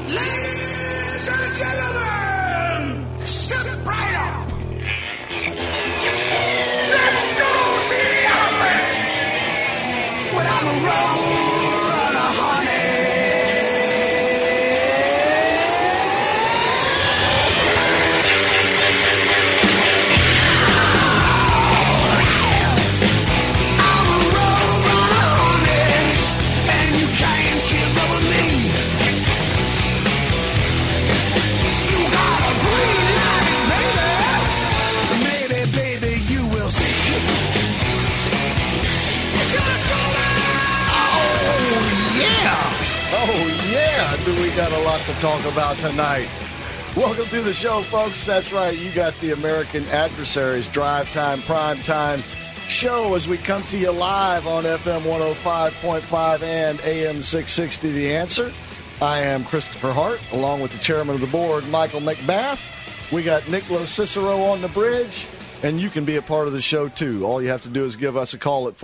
Ladies and gentlemen, step right up. Let's go see the elephant. When I'm a road, honey. Do we got a lot to talk about tonight? Welcome to the show, folks. That's right. You got the American Adversaries Drive Time, Prime Time show as we come to you live on FM 105.5 and AM 660, The Answer. I am Christopher Hart, along with the chairman of the board, Michael McBath. We got Nick Cicero on the bridge, and you can be a part of the show, too. All you have to do is give us a call at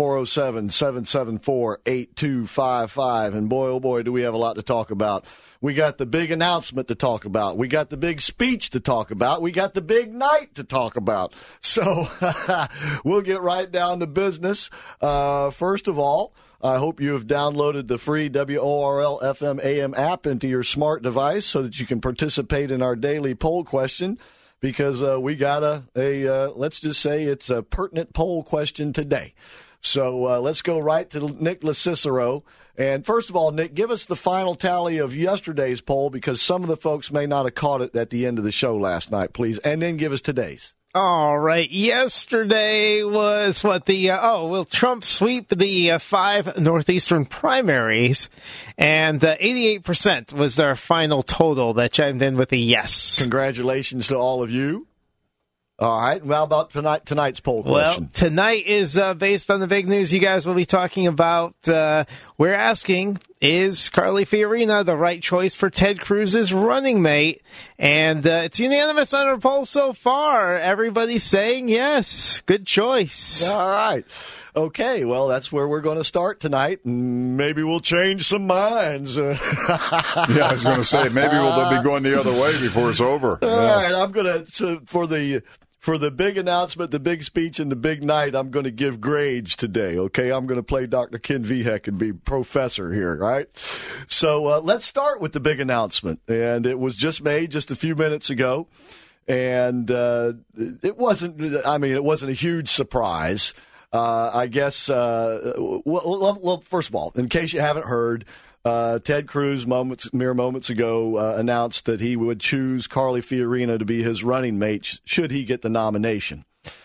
407-774-8255. And boy, oh boy, do we have a lot to talk about. We got the big announcement to talk about. We got the big speech to talk about. We got the big night to talk about. So we'll get right down to business. First of all, I hope you have downloaded the free WORL FM AM app into your smart device so that you can participate in our daily poll question. Because we got let's just say it's a pertinent poll question today. So let's go right to Nick Cicero. And first of all, Nick, give us the final tally of yesterday's poll because some of the folks may not have caught it at the end of the show last night, please. And then give us today's. All right. Yesterday was will Trump sweep the 5 Northeastern primaries? And 88% was their final total that chimed in with a yes. Congratulations to all of you. All right. Well, how about tonight's poll question? Well, tonight is based on the big news you guys will be talking about. We're asking, is Carly Fiorina the right choice for Ted Cruz's running mate? And it's unanimous on our poll so far. Everybody's saying yes. Good choice. All right. Okay, well, that's where we're going to start tonight. Maybe we'll change some minds. Yeah, I was going to say, maybe we'll be going the other way before it's over. All right, I'm going to, for the big announcement, the big speech, and the big night, I'm going to give grades today, okay? I'm going to play Dr. Ken Vihek and be professor here, right? So let's start with the big announcement. And it was just made just a few minutes ago. And it wasn't a huge surprise. I guess, well, first of all, in case you haven't heard, Ted Cruz mere moments ago announced that he would choose Carly Fiorina to be his running mate should he get the nomination.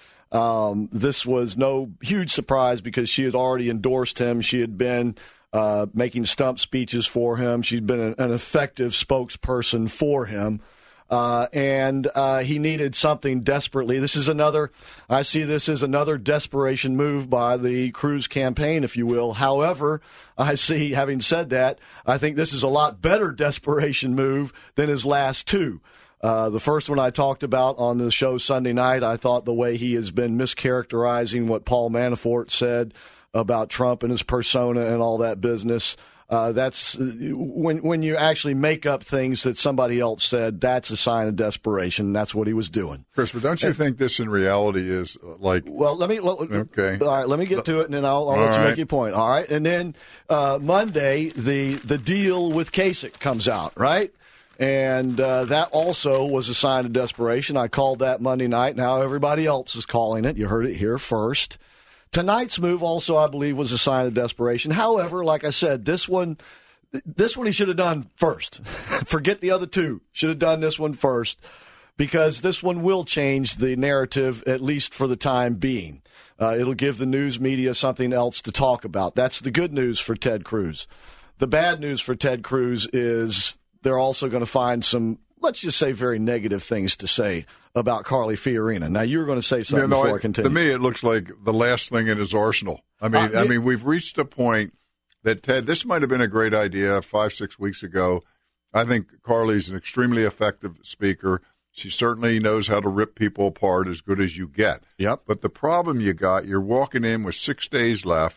This was no huge surprise because she had already endorsed him. She had been making stump speeches for him. She'd been an effective spokesperson for him. And he needed something desperately. I see this as another desperation move by the Cruz campaign, if you will. However, having said that, I think this is a lot better desperation move than his last two. The first one I talked about on the show Sunday night, I thought the way he has been mischaracterizing what Paul Manafort said about Trump and his persona and all that business. That's when you actually make up things that somebody else said, that's a sign of desperation. That's what he was doing. Chris, but don't you think this in reality is like... Well, okay. All right, let me get to it, and then I'll let you make your point. All right, and then Monday, the deal with Kasich comes out, right? And that also was a sign of desperation. I called that Monday night. Now everybody else is calling it. You heard it here first. Tonight's move also, I believe, was a sign of desperation. However, like I said, this one he should have done first. Forget the other two. Should have done this one first because this one will change the narrative, at least for the time being. It'll give the news media something else to talk about. That's the good news for Ted Cruz. The bad news for Ted Cruz is they're also going to find some, let's just say, very negative things to say about Carly Fiorina. Now, you were going to say something before I continue. To me, it looks like the last thing in his arsenal. I mean, we've reached a point that, Ted, this might have been a great idea 5-6 weeks ago. I think Carly's an extremely effective speaker. She certainly knows how to rip people apart as good as you get. Yep. But the problem you're walking in with 6 days left.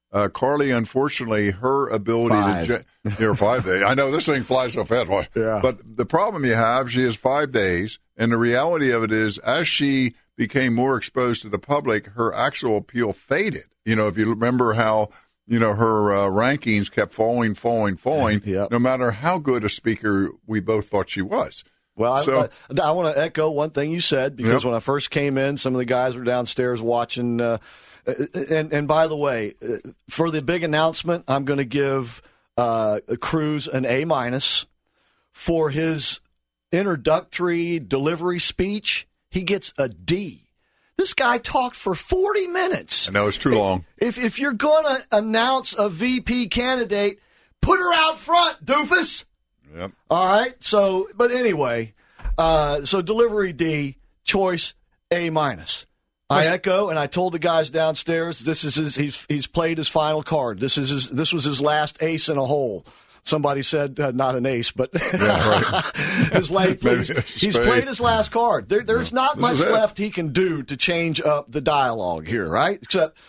Carly, unfortunately, her ability to 5 days. I know this thing flies so fast. Yeah. But the problem you have, she has 5 days, and the reality of it is, as she became more exposed to the public, her actual appeal faded. If you remember how, her rankings kept falling, Yep. no matter how good a speaker we both thought she was. Well, So, I want to echo one thing you said, because when I first came in, some of the guys were downstairs watching. And by the way, for the big announcement, I'm going to give Cruz an A- for his introductory delivery speech. He gets a D. This guy talked for 40 minutes. I know, it's too long. If you're going to announce a VP candidate, put her out front, doofus. Yep. All right. So, but anyway, so delivery D, choice A-. I echo, and I told the guys downstairs, this is he's played his final card. This was his last ace in a hole. Somebody said not an ace, but he's played his last card. There's not much left he can do to change up the dialogue here, right? Except,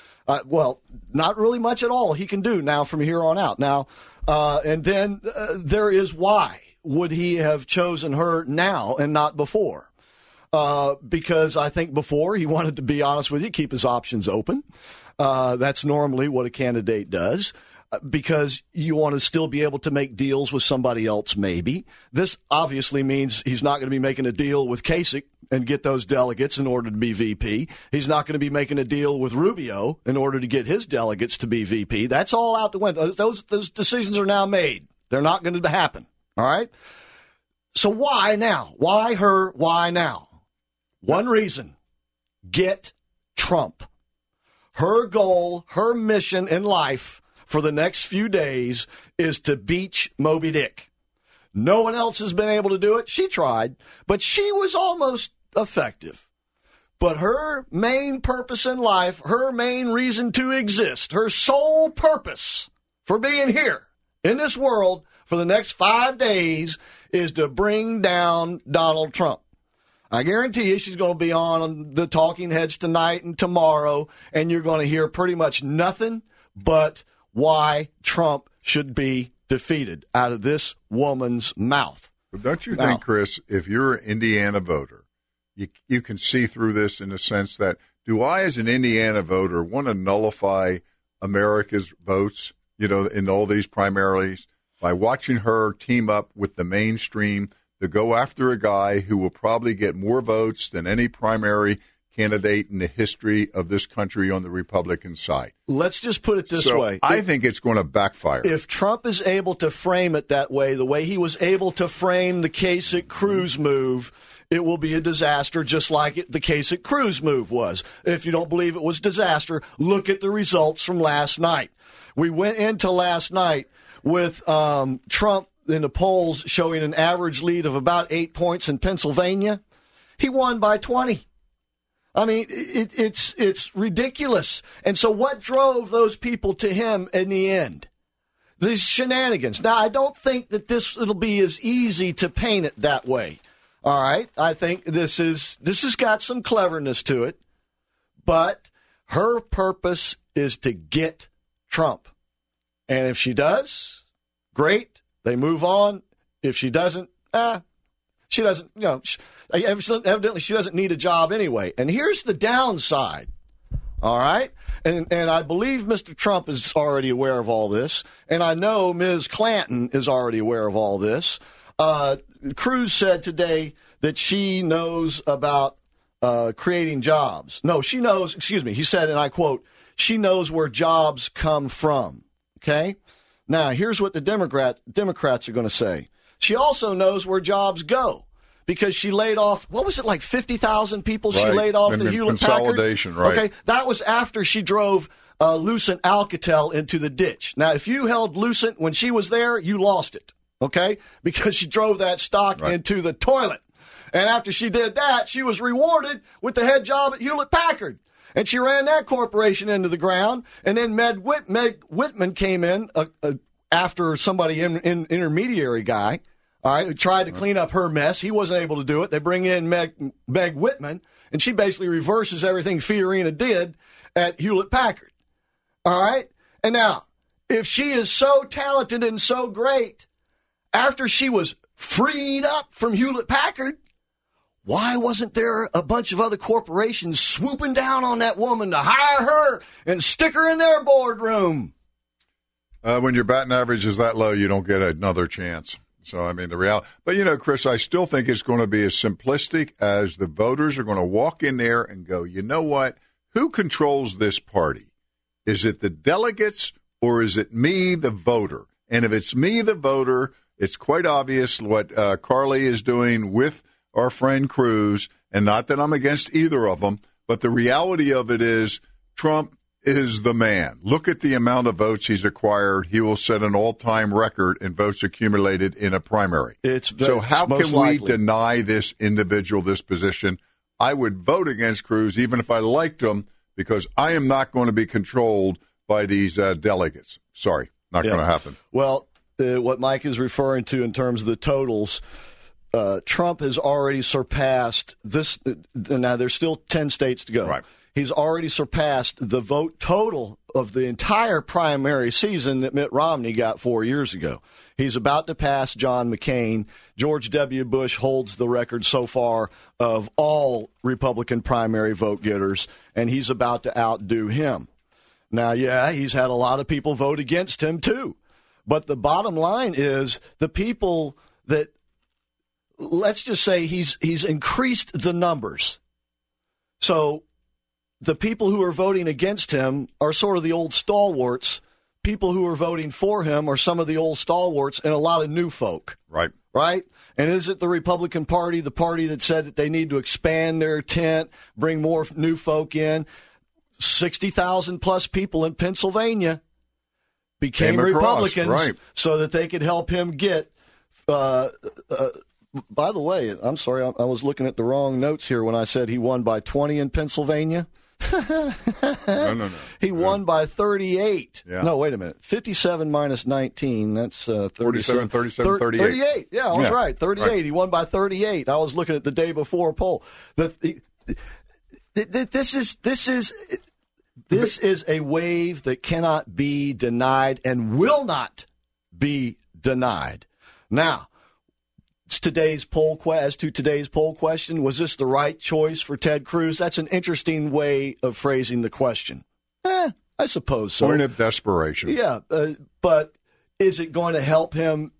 not really much at all he can do now from here on out. Now, and then there is why would he have chosen her now and not before? Because I think before he wanted to be honest with you, keep his options open. That's normally what a candidate does. Because you want to still be able to make deals with somebody else, maybe. This obviously means he's not going to be making a deal with Kasich and get those delegates in order to be VP. He's not going to be making a deal with Rubio in order to get his delegates to be VP. That's all out the window. Those decisions are now made. They're not going to happen. All right? So why now? Why her? Why now? One reason. Get Trump. Her goal, her mission in life for the next few days is to beach Moby Dick. No one else has been able to do it. She tried, but she was almost effective. But her main purpose in life, her main reason to exist, her sole purpose for being here in this world for the next 5 days is to bring down Donald Trump. I guarantee you she's going to be on the talking heads tonight and tomorrow, and you're going to hear pretty much nothing but why Trump should be defeated out of this woman's mouth. But don't you think, Chris, if you're an Indiana voter, you can see through this in the sense that, do I, as an Indiana voter, want to nullify America's votes, in all these primaries by watching her team up with the mainstream to go after a guy who will probably get more votes than any primary candidate in the history of this country on the Republican side? Let's just put it this way. I think it's going to backfire. If Trump is able to frame it that way, the way he was able to frame the Kasich-Cruz move, it will be a disaster, just like the Kasich-Cruz move was. If you don't believe it was disaster, look at the results from last night. We went into last night with Trump in the polls showing an average lead of about 8 points in Pennsylvania. He won by 20. I mean, it's ridiculous. And so what drove those people to him in the end? These shenanigans. Now, I don't think that it'll be as easy to paint it that way. All right? I think this has got some cleverness to it. But her purpose is to get Trump. And if she does, great. They move on. If she doesn't, she doesn't, evidently she doesn't need a job anyway. And here's the downside, all right? And I believe Mr. Trump is already aware of all this, and I know Ms. Clanton is already aware of all this. Cruz said today that she knows about creating jobs. No, she knows, he said, and I quote, she knows where jobs come from, okay? Now, here's what the Democrats are going to say. She also knows where jobs go because she laid off, what was it, like 50,000 people she laid off the Hewlett-Packard? Consolidation, right. Okay, that was after she drove Lucent Alcatel into the ditch. Now, if you held Lucent when she was there, you lost it, okay, because she drove that stock into the toilet. And after she did that, she was rewarded with the head job at Hewlett-Packard. And she ran that corporation into the ground. And then Meg Whitman came in after somebody, intermediary guy, all right, who tried to clean up her mess. He wasn't able to do it. They bring in Meg Whitman, and she basically reverses everything Fiorina did at Hewlett-Packard. All right? And now, if she is so talented and so great, after she was freed up from Hewlett-Packard, why wasn't there a bunch of other corporations swooping down on that woman to hire her and stick her in their boardroom? When your batting average is that low, you don't get another chance. So, I mean, the reality. But, Chris, I still think it's going to be as simplistic as the voters are going to walk in there and go, you know what? Who controls this party? Is it the delegates or is it me, the voter? And if it's me, the voter, it's quite obvious what Carly is doing with our friend Cruz. And not that I'm against either of them, but the reality of it is Trump is the man. Look at the amount of votes he's acquired. He will set an all-time record in votes accumulated in a primary. So how can we deny this individual this position? I would vote against Cruz even if I liked him because I am not going to be controlled by these delegates. Sorry, not going to happen. Well, what Mike is referring to in terms of the totals, Trump has already surpassed this. Now, there's still 10 states to go. Right. He's already surpassed the vote total of the entire primary season that Mitt Romney got 4 years ago. He's about to pass John McCain. George W. Bush holds the record so far of all Republican primary vote getters, and he's about to outdo him. Now, yeah, he's had a lot of people vote against him, too. But the bottom line is the people that, let's just say he's increased the numbers. So the people who are voting against him are sort of the old stalwarts. People who are voting for him are some of the old stalwarts and a lot of new folk. Right. Right? And is it the Republican Party, the party that said that they need to expand their tent, bring more new folk in? 60,000 plus people in Pennsylvania became Republicans so that they could help him get by the way, I'm sorry, I was looking at the wrong notes here when I said he won by 20 in Pennsylvania. No. He won by 38. Yeah. No, wait a minute. 57 minus 19, that's 37, 38. 38. Yeah, I was right. 38. Right. He won by 38. I was looking at the day before poll. This is a wave that cannot be denied and will not be denied. Now, as to today's poll question, was this the right choice for Ted Cruz? That's an interesting way of phrasing the question. I suppose so. Point of desperation. Yeah, but is it going to help him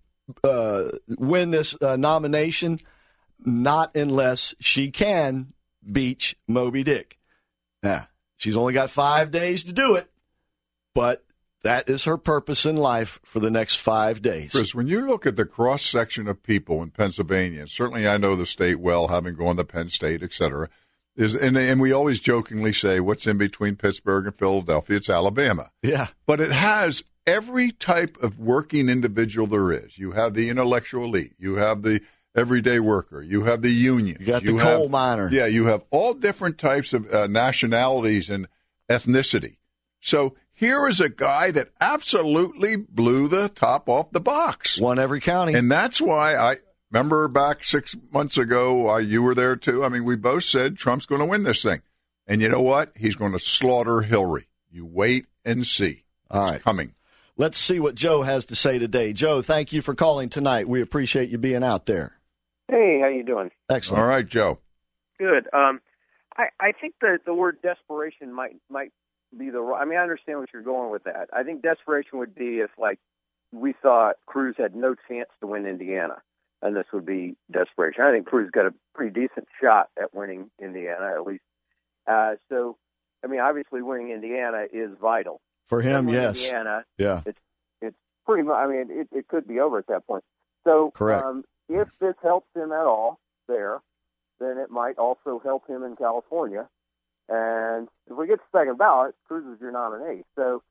win this nomination? Not unless she can beach Moby Dick. Now, she's only got 5 days to do it, but that is her purpose in life for the next 5 days. Chris, when you look at the cross-section of people in Pennsylvania, and certainly I know the state well, having gone to Penn State, et cetera, and we always jokingly say, what's in between Pittsburgh and Philadelphia? It's Alabama. Yeah. But it has every type of working individual there is. You have the intellectual elite. You have the everyday worker. You have the union. You got the coal miner. Yeah, you have all different types of nationalities and ethnicity. So here is a guy that absolutely blew the top off the box. Won every county. And that's why I remember back 6 months ago, you were there too. I mean, we both said Trump's going to win this thing. And you know what? He's going to slaughter Hillary. You wait and see. It's coming. Let's see what Joe has to say today. Joe, thank you for calling tonight. We appreciate you being out there. Hey, how you doing? Excellent. All right, Joe. Good. I think that the word desperation might be I mean, I understand what you're going with that. I think desperation would be if, like, we thought Cruz had no chance to win Indiana, and this would be desperation. I think Cruz got a pretty decent shot at winning Indiana, at least. So, I mean, obviously winning Indiana is vital. For him, yes. Indiana, yeah. It's pretty much, I mean, it could be over at that point. So, correct. If this helps him at all there, then it might also help him in California. And if we get to second ballot, Cruz is your nominee. So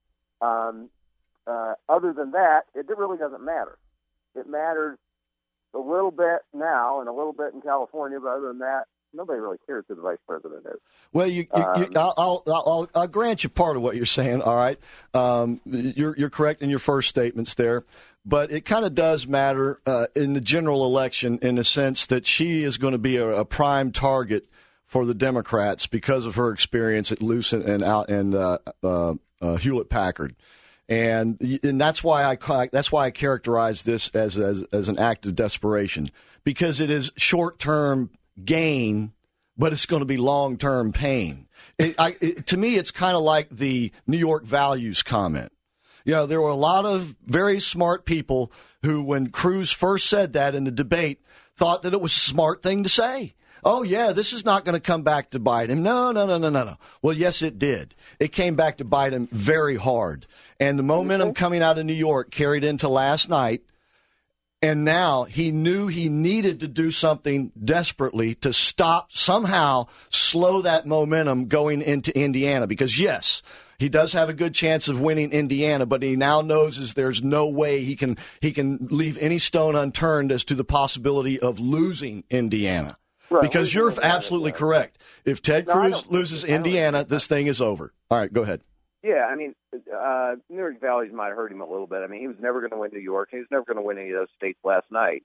other than that, it really doesn't matter. It matters a little bit now and a little bit in California, but other than that, nobody really cares who the vice president is. Well, I'll grant you part of what you're saying. All right, you're correct in your first statements there, but it kind of does matter in the general election in the sense that she is going to be a prime target for the Democrats because of her experience at Lucent and Hewlett-Packard. And that's why I characterize this as an act of desperation, because it is short-term gain, but it's going to be long-term pain. To me, it's kind of like the New York values comment. You know, there were a lot of very smart people who, when Cruz first said that in the debate, thought that it was a smart thing to say. Oh, yeah, this is not going to come back to bite him. No. Well, yes, it did. It came back to bite him very hard. And the momentum coming out of New York carried into last night. And now he knew he needed to do something desperately to somehow slow that momentum going into Indiana. Because, yes, he does have a good chance of winning Indiana, but he now knows there's no way he can leave any stone unturned as to the possibility of losing Indiana. Right. Because you're absolutely correct. If Ted Cruz loses Indiana, this thing is over. All right, go ahead. Yeah, I mean, New York Values might have hurt him a little bit. I mean, he was never going to win New York. He was never going to win any of those states last night.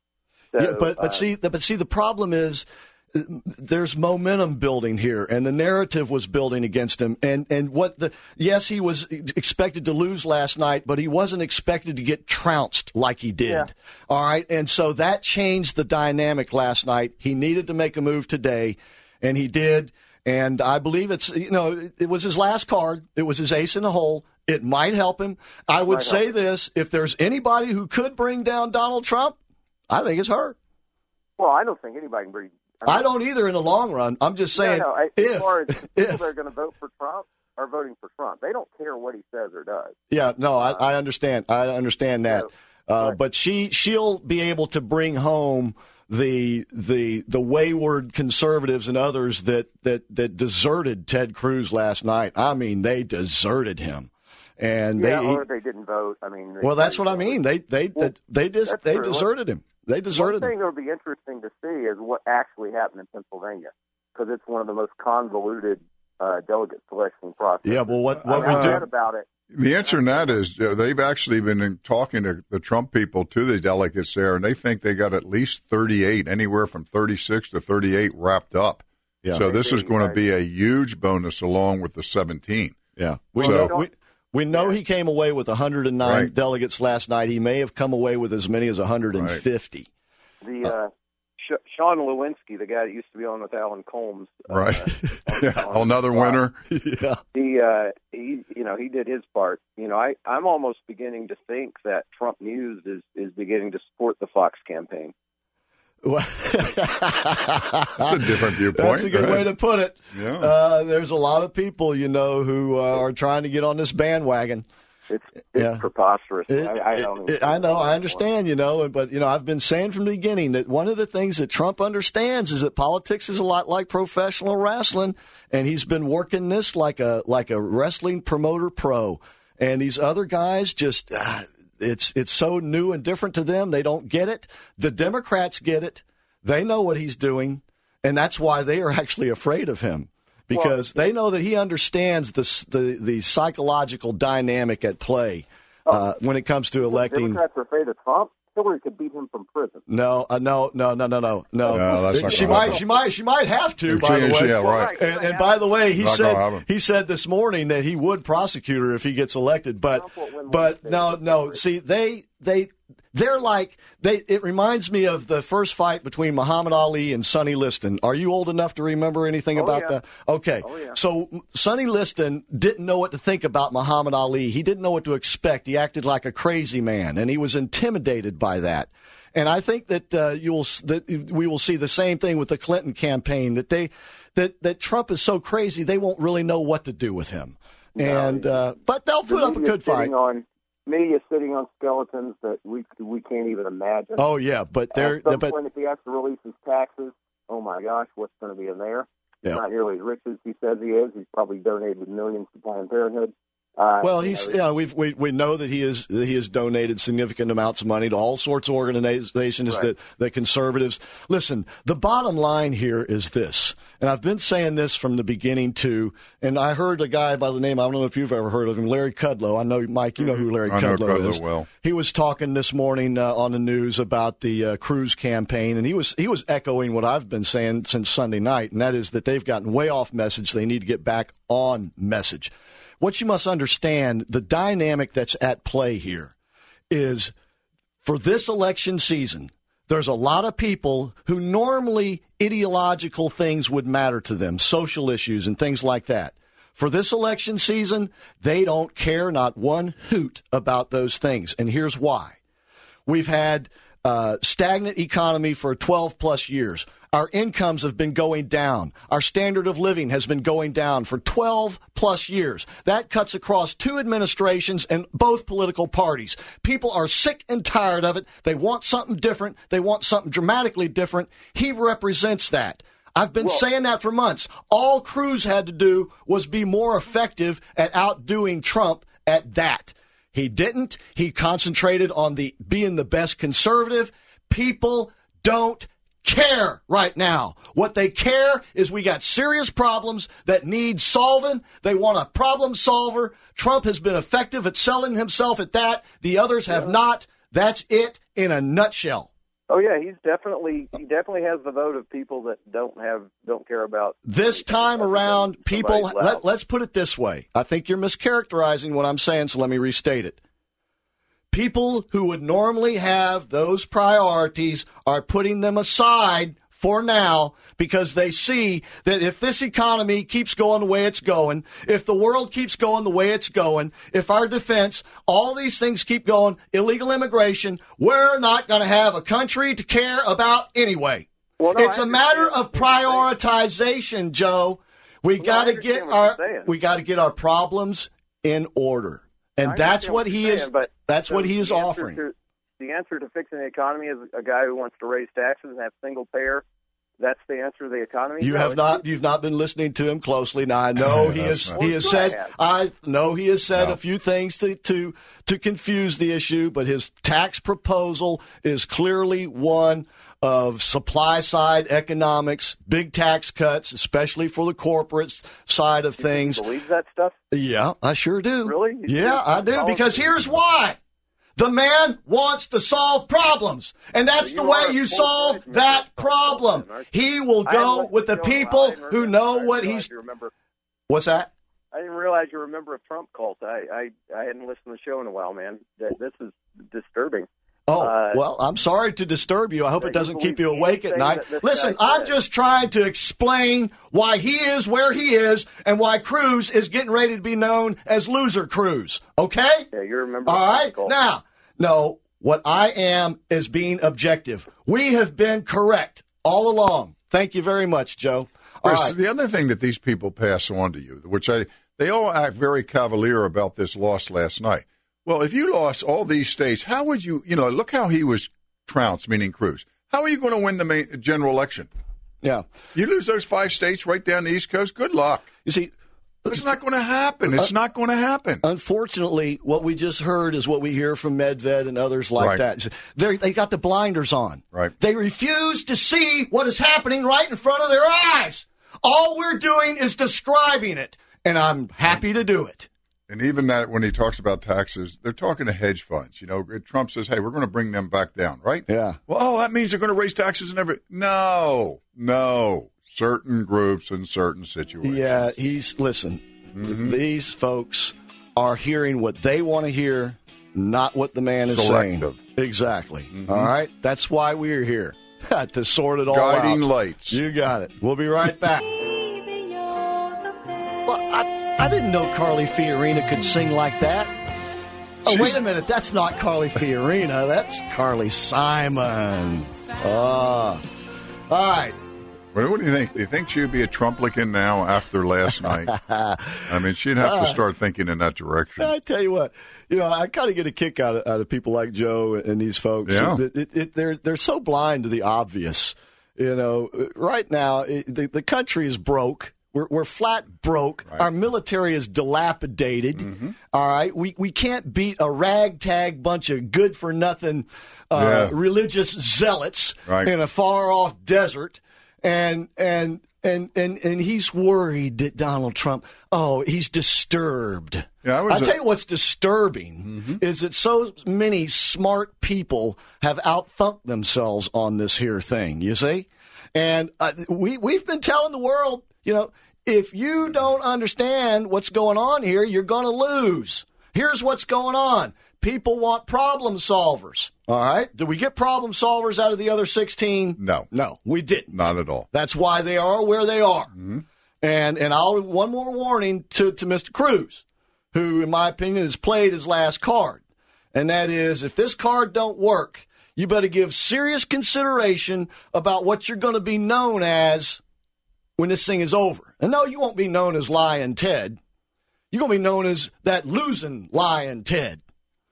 But see, the problem is there's momentum building here, and the narrative was building against him. Yes, he was expected to lose last night, but he wasn't expected to get trounced like he did. Yeah. All right, and so that changed the dynamic last night. He needed to make a move today, and he did. And I believe it was his last card. It was his ace in the hole. It might help him. I would say this: if there's anybody who could bring down Donald Trump, I think it's her. Well, I don't think anybody can bring. I don't either in the long run. I'm just saying, as far as people that are going to vote for Trump are voting for Trump. They don't care what he says or does. Yeah, no, I understand. I understand that. But she'll be able to bring home the wayward conservatives and others that deserted Ted Cruz last night. I mean, they deserted him. And or they didn't vote. I mean, that's what I mean. They deserted him. They deserted him. One thing that would be interesting to see is what actually happened in Pennsylvania, because it's one of the most convoluted delegate selection processes. Yeah, well, what we read about it. The answer to that is they've actually been talking to the Trump people, to the delegates there, and they think they got at least 38, anywhere from 36 to 38 wrapped up. Yeah. So this is going to be a huge bonus along with the 17. Yeah. We know he came away with 109 delegates last night. He may have come away with as many as 150. Right. Sean Lewinsky, the guy that used to be on with Alan Colmes, another winner. Yeah, he did his part. I'm almost beginning to think that Trump News is beginning to support the Fox campaign. That's a different viewpoint. That's a good way to put it. Yeah. There's a lot of people, who are trying to get on this bandwagon. It's preposterous. I know. I understand, but, I've been saying from the beginning that one of the things that Trump understands is that politics is a lot like professional wrestling, and he's been working this like a wrestling promoter pro. And these other guys just, it's so new and different to them. They don't get it. The Democrats get it. They know what he's doing, and that's why they are actually afraid of him. Because they know that he understands the psychological dynamic at play when it comes to electing. The Democrats are afraid of Trump. Hillary could beat him from prison. No. That's she might have to. By the way, right. And by the way, he said this morning that he would prosecute her if he gets elected. But no. See, they're like it reminds me of the first fight between Muhammad Ali and Sonny Liston. Are you old enough to remember anything about that? Okay. So Sonny Liston didn't know what to think about Muhammad Ali. He didn't know what to expect. He acted like a crazy man, and he was intimidated by that. And I think that we will see the same thing with the Clinton campaign, that Trump is so crazy they won't really know what to do with him. And but they'll put up a good fight. Media sitting on skeletons that we can't even imagine. Oh yeah, but at some point, if he has to release his taxes, oh my gosh, what's going to be in there? Yeah. He's not nearly as rich as he says he is. He's probably donated millions to Planned Parenthood. We know that he has donated significant amounts of money to all sorts of organizations that conservatives. Listen, the bottom line here is this, and I've been saying this from the beginning too. And I heard a guy by the name, I don't know if you've ever heard of him, Larry Kudlow. I know, Mike, you know who Larry Kudlow is. Well. He was talking this morning on the news about the Cruz campaign, and he was echoing what I've been saying since Sunday night, and that is that they've gotten way off message. They need to get back on message. what you must understand, the dynamic that's at play here is for this election season, there's a lot of people who normally ideological things would matter to them, social issues and things like that. For this election season, they don't care not one hoot about those things. And here's why. We've had stagnant economy for 12-plus years. Our incomes have been going down. Our standard of living has been going down for 12-plus years. That cuts across 2 administrations and both political parties. People are sick and tired of it. They want something different. They want something dramatically different. He represents that. I've been saying that for months. All Cruz had to do was be more effective at outdoing Trump at that. He didn't. He concentrated on being the best conservative. People don't care right now. What they care is we got serious problems that need solving. They want a problem solver. Trump has been effective at selling himself at that. The others have not. That's it in a nutshell. Oh yeah, he definitely has the vote of people that don't care about this time around. People, let's put it this way. I think you're mischaracterizing what I'm saying, so let me restate it. People who would normally have those priorities are putting them aside for now because they see that if this economy keeps going the way it's going, if the world keeps going the way it's going, if our defense, all these things keep going, illegal immigration, we're not going to have a country to care about anyway. Well, no, it's a matter of prioritization, Joe. We got to get our problems in order. And that's what he is. That's what he is offering. The answer to fixing the economy is a guy who wants to raise taxes and have single payer. That's the answer to the economy. You've not been listening to him closely. Now I know he has said a few things to confuse the issue, but his tax proposal is clearly one of supply side economics, big tax cuts, especially for the corporate side of things. You believe that stuff? Yeah, I sure do. Really? Yeah, I do, because here's why. The man wants to solve problems, and that's the way you solve that problem. He will go with the people who know what he's... What's that? I didn't realize you were a member of Trump cult. I hadn't listened to the show in a while, man. This is disturbing. Oh, well, I'm sorry to disturb you. I hope it doesn't keep you awake at night. Listen, I'm just trying to explain why he is where he is and why Cruz is getting ready to be known as Loser Cruz. Okay? Yeah, you're a member of Trump cult. All right? Now, no, what I am is being objective. We have been correct all along. Thank you very much, Joe. Chris, the other thing that these people pass on to you, which they all act very cavalier about this loss last night. Well, if you lost all these states, how would you look how he was trounced, meaning Cruz. How are you going to win the general election? Yeah. You lose those 5 states right down the East Coast, good luck. You see, it's not going to happen. It's not going to happen. Unfortunately, what we just heard is what we hear from Medved and others like that. They got the blinders on. Right. They refuse to see what is happening right in front of their eyes. All we're doing is describing it, and I'm happy to do it. And even that, when he talks about taxes, they're talking to hedge funds. Trump says, hey, we're going to bring them back down, right? Yeah. Well, that means they're going to raise taxes and everything. No. Certain groups in certain situations. Yeah, listen, these folks are hearing what they want to hear, not what the man is saying. Exactly. All right? That's why we're here, to sort it all out. Guiding lights. You got it. We'll be right back. I didn't know Carly Fiorina could sing like that. Oh, wait a minute. That's not Carly Fiorina. That's Carly Simon. All right. Well, what do you think? Do you think she would be a Trumplican now after last night? I mean, she'd have to start thinking in that direction. I tell you what, I kind of get a kick out of people like Joe and these folks. Yeah. They're so blind to the obvious. Right now, the country is broke. We're flat broke. Right. Our military is dilapidated. All right, we can't beat a ragtag bunch of good for nothing religious zealots in a far off desert. And he's worried that Donald Trump. Oh, he's disturbed. Yeah, I'll tell you what's disturbing is that so many smart people have outthunked themselves on this here thing. You see, and we've been telling the world. if you don't understand what's going on here, you're going to lose. Here's what's going on. People want problem solvers. All right? Did we get problem solvers out of the other 16? No. No, we didn't. Not at all. That's why they are where they are. Mm-hmm. And one more warning to Mr. Cruz, who, in my opinion, has played his last card. And that is, if this card don't work, you better give serious consideration about what you're going to be known as when this thing is over. And no, you won't be known as Lyin' Ted. You're going to be known as that losing Lyin' Ted,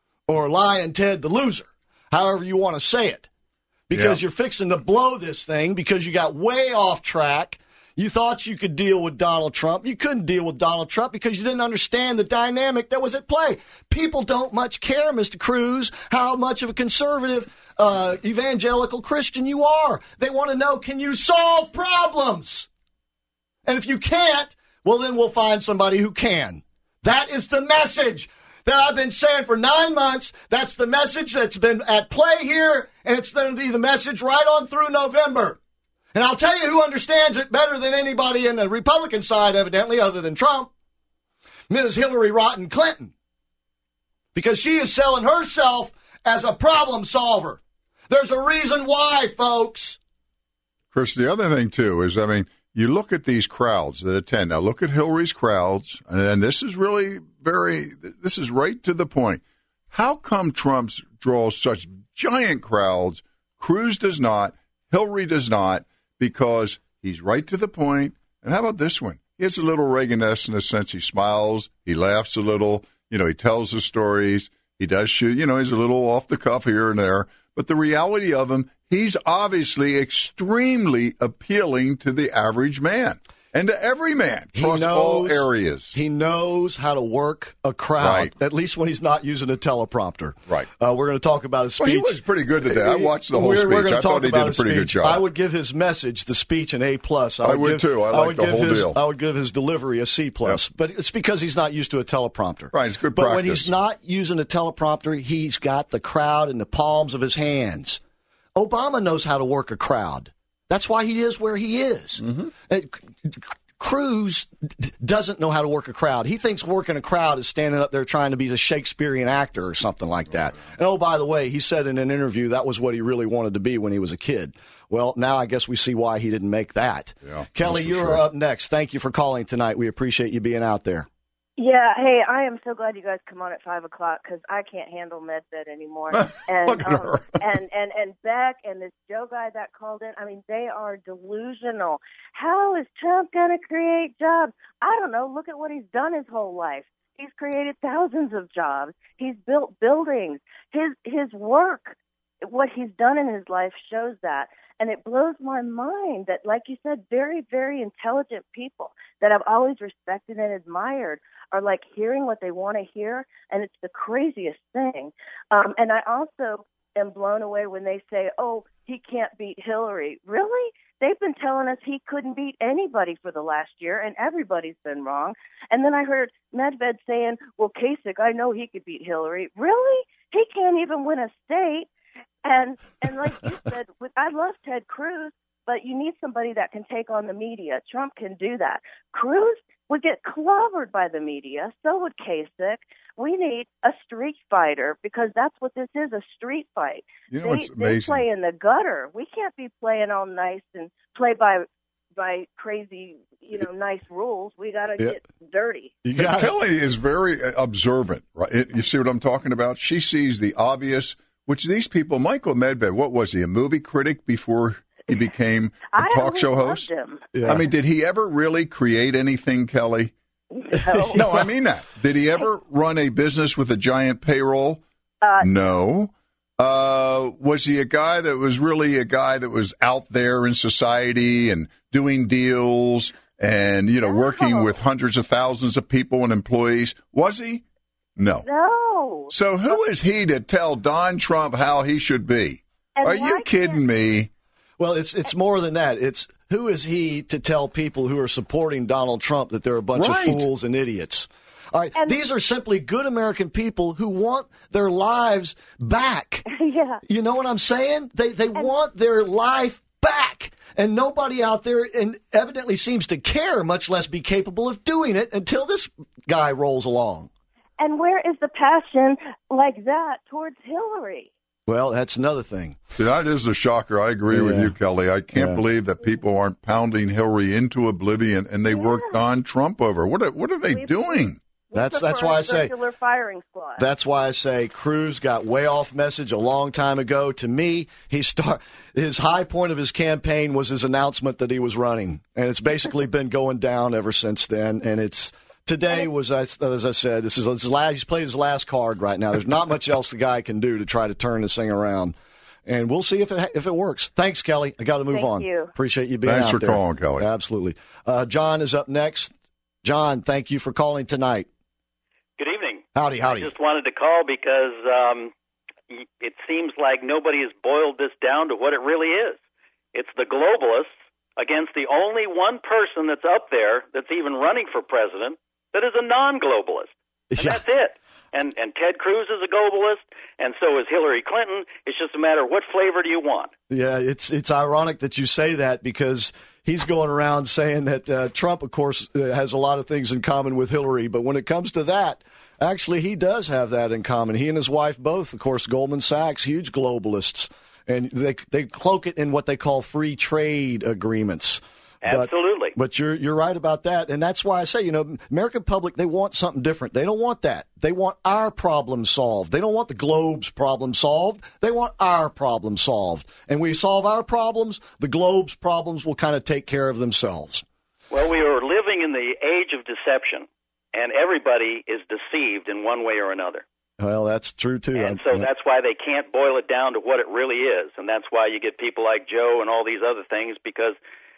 or Lyin' Ted the loser, however you want to say it. Because you're fixing to blow this thing because you got way off track. You thought you could deal with Donald Trump. You couldn't deal with Donald Trump because you didn't understand the dynamic that was at play. People don't much care, Mr. Cruz, how much of a conservative evangelical Christian you are. They want to know, can you solve problems? And if you can't, well, then we'll find somebody who can. That is the message that I've been saying for 9 months. That's the message that's been at play here, and it's going to be the message right on through November. And I'll tell you who understands it better than anybody in the Republican side, evidently, other than Trump, Ms. Hillary Rotten Clinton, because she is selling herself as a problem solver. There's a reason why, folks. Chris, the other thing, too, is, I mean, you look at these crowds that attend. Now, look at Hillary's crowds, and this is really this is right to the point. How come Trump draws such giant crowds? Cruz does not. Hillary does not, because he's right to the point. And how about this one? He has a little Reagan-esque in the sense he smiles, he laughs a little, he tells the stories, he does shoot, he's a little off the cuff here and there. But the reality of him, he's obviously extremely appealing to the average man and to every man across all areas. He knows how to work a crowd, at least when he's not using a teleprompter. Right. We're going to talk about his speech. Well, he was pretty good today. I watched the whole speech. I thought he did a pretty good job. I would give his message, the speech, an A+. I would too. I like the whole deal. I would give his delivery a C+. Yep. But it's because he's not used to a teleprompter. Right, it's good practice. But when he's not using a teleprompter, he's got the crowd in the palms of his hands. Obama knows how to work a crowd. That's why he is where he is. Mm-hmm. Cruz doesn't know how to work a crowd. He thinks working a crowd is standing up there trying to be the Shakespearean actor or something like that. And, oh, by the way, he said in an interview that was what he really wanted to be when he was a kid. Well, now I guess we see why he didn't make that. Yeah, Kelly, you're up next. Thank you for calling tonight. We appreciate you being out there. Yeah, hey, I am so glad you guys come on at 5 o'clock because I can't handle MedVed anymore. And, Look at her. and Beck and this Joe guy that called in, I mean, they are delusional. How is Trump going to create jobs? I don't know. Look at what he's done his whole life. He's created thousands of jobs. He's built buildings. His work, what he's done in his life shows that. And it blows my mind that, like you said, very, very intelligent people that I've always respected and admired are like hearing what they want to hear. And it's the craziest thing. And I also am blown away when they say, oh, he can't beat Hillary. Really? They've been telling us he couldn't beat anybody for the last year, and everybody's been wrong. And then I heard Medved saying, well, Kasich, I know he could beat Hillary. Really? He can't even win a state. And like you said, I love Ted Cruz, but you need somebody that can take on the media. Trump can do that. Cruz would get clobbered by the media. So would Kasich. We need a street fighter because that's what this is, a street fight. What's amazing? They play in the gutter. We can't be playing all nice and play by crazy, nice rules. We got to get dirty. Kelly is very observant, right? You see what I'm talking about? She sees the obvious, which these people, Michael Medved, what was he, a movie critic before he became a talk show host? Him. Yeah. I mean, did he ever really create anything, Kelly? No. No, I mean that. Did he ever run a business with a giant payroll? No. Was he a guy that was out there in society and doing deals and, working with hundreds of thousands of people and employees? Was he? No. No. So who is he to tell Don Trump how he should be? And are you kidding me? Well, it's more than that. It's who is he to tell people who are supporting Donald Trump that they're a bunch of fools and idiots? All right, these are simply good American people who want their lives back. Yeah. You know what I'm saying? They want their life back. And nobody out there evidently seems to care, much less be capable of doing it until this guy rolls along. And where is the passion like that towards Hillary? Well, that's another thing. See, that is a shocker. I agree with you, Kelly. I can't believe that people aren't pounding Hillary into oblivion, and they worked on Trump over. What are they doing? That's why I say firing squad. That's why I say Cruz got way off message a long time ago. To me, his high point of his campaign was his announcement that he was running, and it's basically been going down ever since then. And today was, as I said, this is his last. He's played his last card right now. There's not much else the guy can do to try to turn this thing around. And we'll see if it works. Thanks, Kelly. I got to move on. Thank you. Appreciate you being out there. Thanks for calling, Kelly. Absolutely. John is up next. John, thank you for calling tonight. Good evening. Howdy. I just wanted to call because it seems like nobody has boiled this down to what it really is. It's the globalists against the only one person that's up there that's even running for president that is a non-globalist. And that's it. And Ted Cruz is a globalist, and so is Hillary Clinton. It's just a matter of what flavor do you want. Yeah, it's ironic that you say that because he's going around saying that Trump, of course, has a lot of things in common with Hillary. But when it comes to that, actually, he does have that in common. He and his wife both, of course, Goldman Sachs, huge globalists. And they cloak it in what they call free trade agreements. Absolutely. But you're right about that. And that's why I say, American public, they want something different. They don't want that. They want our problem solved. They don't want the globe's problem solved. They want our problem solved. And we solve our problems, the globe's problems will kind of take care of themselves. Well, we are living in the age of deception, and everybody is deceived in one way or another. Well, that's true, too. And so that's why they can't boil it down to what it really is. And that's why you get people like Joe and all these other things because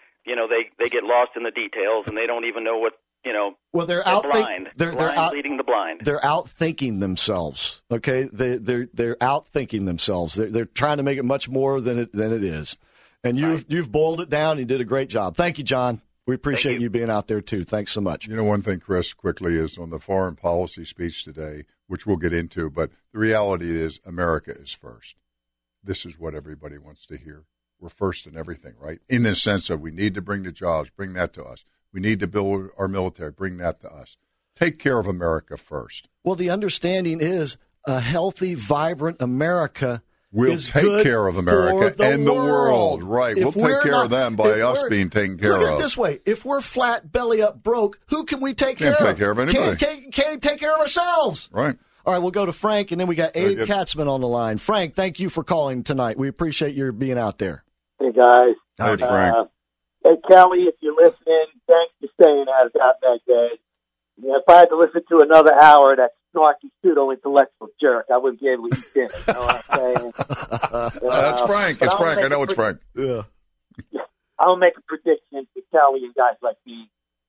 they get lost in the details and they don't even know what, Well, they're blind. They're leading the blind. They're outthinking themselves. Okay, they're outthinking themselves. They're trying to make it much more than it is. And you've boiled it down. You did a great job. Thank you, John. We appreciate you being out there too. Thanks so much. One thing, Chris, quickly is on the foreign policy speech today, which we'll get into. But the reality is, America is first. This is what everybody wants to hear. We're first in everything, right? In the sense of we need to bring the jobs, bring that to us. We need to build our military, bring that to us. Take care of America first. Well, the understanding is a healthy, vibrant America will take care of America and the world. Right. We'll take care of them by us being taken care of. Look at it this way. If we're flat, belly up, broke, who can we take care of? Can't take care of anybody. Can't take care of ourselves. Right. All right, we'll go to Frank, and then we got Abe Katzman on the line. Frank, thank you for calling tonight. We appreciate your being out there. Hey, guys. Hi, Frank. Hey, Kelly, if you're listening, thanks for staying out about that day. If I had to listen to another hour of that snarky, pseudo-intellectual jerk, I wouldn't be able to eat dinner. You know what I'm saying? That's Frank. It's Frank. I know it's Frank. Yeah. I'll make a prediction for Kelly and guys like me.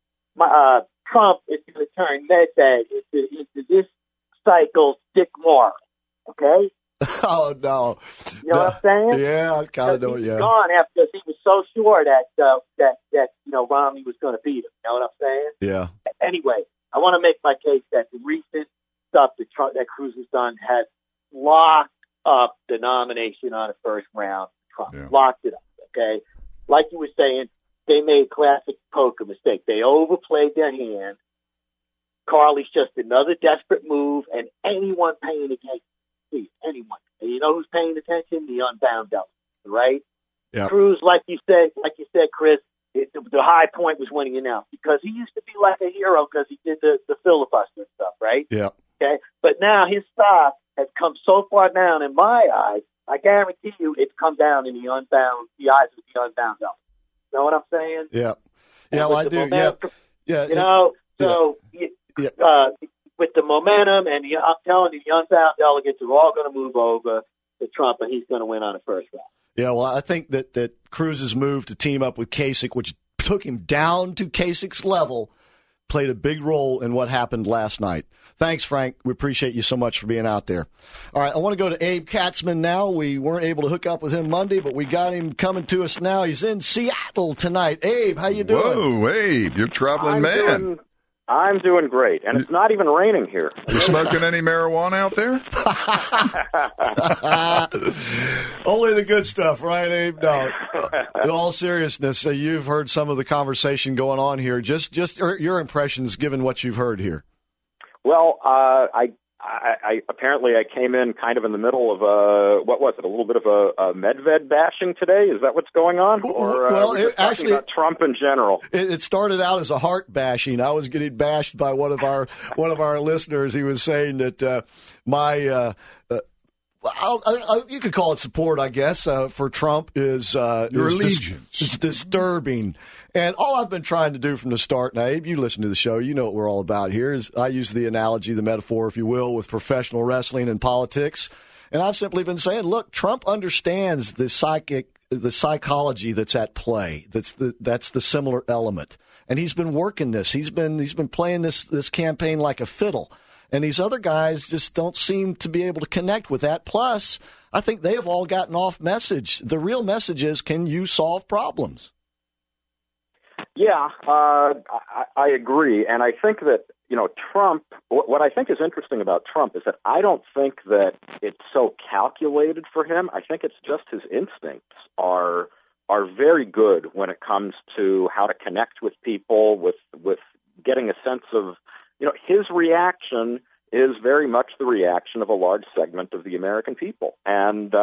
Trump is going to turn Medved into this cycle's Dick Morris, okay? Oh, no. You know what I'm saying? Yeah, I kind of know it, yeah. He's gone after he was so sure that Romney was going to beat him. You know what I'm saying? Yeah. Anyway, I want to make my case that the recent stuff that Cruz has done has locked up the nomination on the first round. Trump locked it up, okay? Like you were saying, they made classic poker mistake. They overplayed their hand. Carly's just another desperate move, and anyone paying attention, please, anyone. And you know who's paying attention? The unbound devil, right? Yep. Cruz, like you said, Chris, the high point was when he announced, because he used to be like a hero because he did the filibuster stuff, right? Yeah. Okay, but now his stock has come so far down in my eyes. I guarantee you, it's come down in the eyes of the unbound devil. You know what I'm saying? Yeah. Yeah, well, I do. Yeah. You know, so. Yeah. With the momentum, and I'm telling you, the unbound delegates are all going to move over to Trump, and he's going to win on the first round. Yeah, well, I think that Cruz's move to team up with Kasich, which took him down to Kasich's level, played a big role in what happened last night. Thanks, Frank. We appreciate you so much for being out there. All right, I want to go to Abe Katzman now. We weren't able to hook up with him Monday, but we got him coming to us now. He's in Seattle tonight. Abe, how you doing? Whoa, Abe, you're a traveling man. I'm doing great, and it's not even raining here. You smoking any marijuana out there? Only the good stuff, right, Abe? No. In all seriousness, you've heard some of the conversation going on here. Just your impressions, given what you've heard here. Well, I apparently I came in kind of in the middle of a little bit of a Medved bashing today? Is that what's going on? Or we're talking about Trump in general? It started out as a heart bashing. I was getting bashed by one of our listeners. He was saying that you could call it support, I guess, for Trump is your allegiance. It's disturbing. And all I've been trying to do from the start, now, Abe, you listen to the show, you know what we're all about here, is I use the analogy, the metaphor, if you will, with professional wrestling and politics. And I've simply been saying, look, Trump understands the psychology that's at play. That's the similar element. And he's been working this. He's been playing this campaign like a fiddle. And these other guys just don't seem to be able to connect with that. Plus, I think they have all gotten off message. The real message is, can you solve problems? Yeah, I agree. And I think that, Trump, what I think is interesting about Trump is that I don't think that it's so calculated for him. I think it's just his instincts are very good when it comes to how to connect with people, with getting a sense of, his reaction is very much the reaction of a large segment of the American people. And,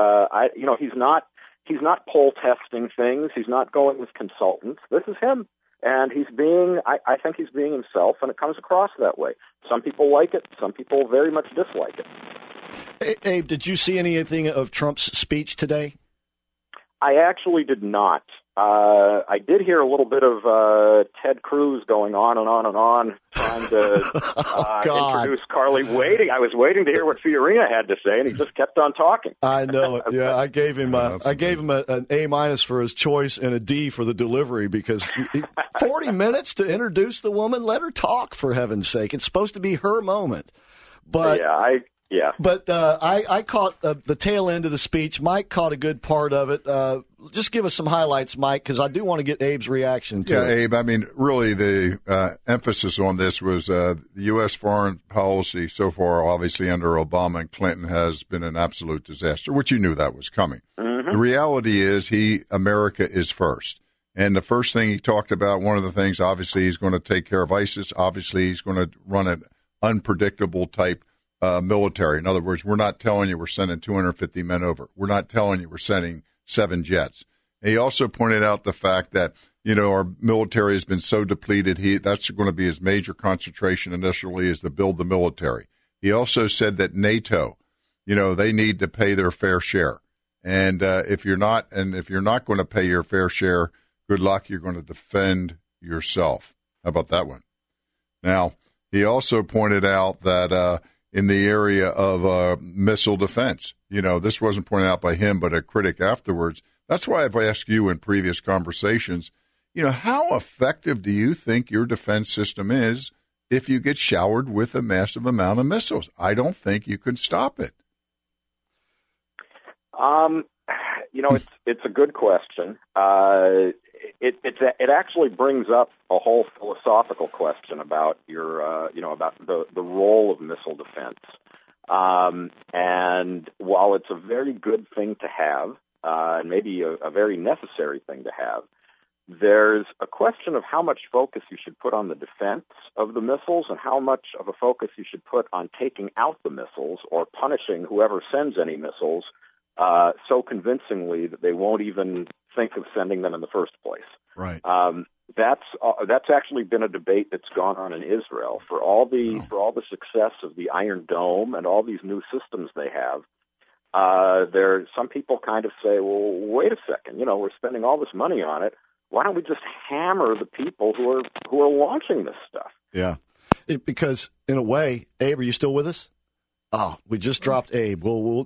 he's not poll testing things. He's not going with consultants. This is him. And I think he's being himself, and it comes across that way. Some people like it. Some people very much dislike it. Hey, Abe, did you see anything of Trump's speech today? I actually did not. I did hear a little bit of Ted Cruz going on and on and on, trying to introduce Carly. I was waiting to hear what Fiorina had to say, and he just kept on talking. I know it. Yeah, I gave him an A- for his choice and a D for the delivery, because 40 minutes to introduce the woman. Let her talk, for heaven's sake. It's supposed to be her moment. But yeah. But I caught the tail end of the speech. Mike caught a good part of it. Just give us some highlights, Mike, because I do want to get Abe's reaction to it. Yeah, Abe, I mean, really the emphasis on this was the U.S. foreign policy so far, obviously under Obama and Clinton, has been an absolute disaster, which you knew that was coming. Mm-hmm. The reality is America is first. And the first thing he talked about, one of the things, obviously, he's going to take care of ISIS. Obviously, he's going to run an unpredictable type military. In other words, we're not telling you we're sending 250 men over. We're not telling you we're sending 7 jets. And he also pointed out the fact that, our military has been so depleted. That's going to be his major concentration initially, is to build the military. He also said that NATO, they need to pay their fair share. And if you're not going to pay your fair share, good luck. You're going to defend yourself. How about that one? Now, he also pointed out that in the area of missile defense, this wasn't pointed out by him, but a critic afterwards. That's why I've asked you in previous conversations, how effective do you think your defense system is if you get showered with a massive amount of missiles? I don't think you can stop it. It's a good question. It actually brings up a whole philosophical question about about the role of missile defense. And while it's a very good thing to have, and maybe a very necessary thing to have, there's a question of how much focus you should put on the defense of the missiles and how much of a focus you should put on taking out the missiles or punishing whoever sends any missiles so convincingly that they won't even think of sending them in the first place. Right. That's actually been a debate that's gone on in Israel for all the success of the Iron Dome and all these new systems they have. Some people kind of say, well, wait a second, we're spending all this money on it. Why don't we just hammer the people who are launching this stuff? Yeah, because in a way, Abe, are you still with us? Oh, we just dropped Abe. We'll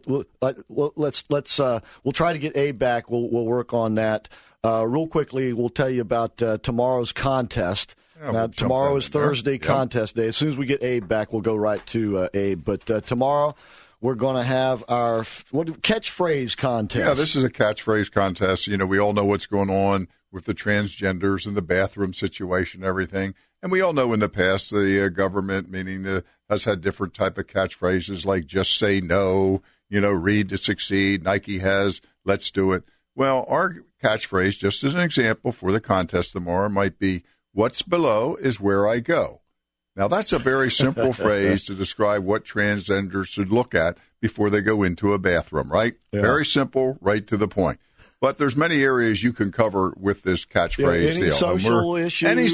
try to get Abe back. We'll work on that. Real quickly, we'll tell you about tomorrow's contest. Now, tomorrow is Thursday contest day. As soon as we get Abe back, we'll go right to Abe. But tomorrow, we're going to have our catchphrase contest. Yeah, this is a catchphrase contest. You know, we all know what's going on with the transgenders and the bathroom situation and everything. And we all know in the past the government, meaning has had different type of catchphrases like just say no, you know, read to succeed. Nike has let's do it. Well, our catchphrase, just as an example for the contest tomorrow, might be what's below is where I go. Now, that's a very simple phrase to describe what transgenders should look at before they go into a bathroom, right? Yeah. Very simple, right to the point. But there's many areas you can cover with this catchphrase. Any social issue, any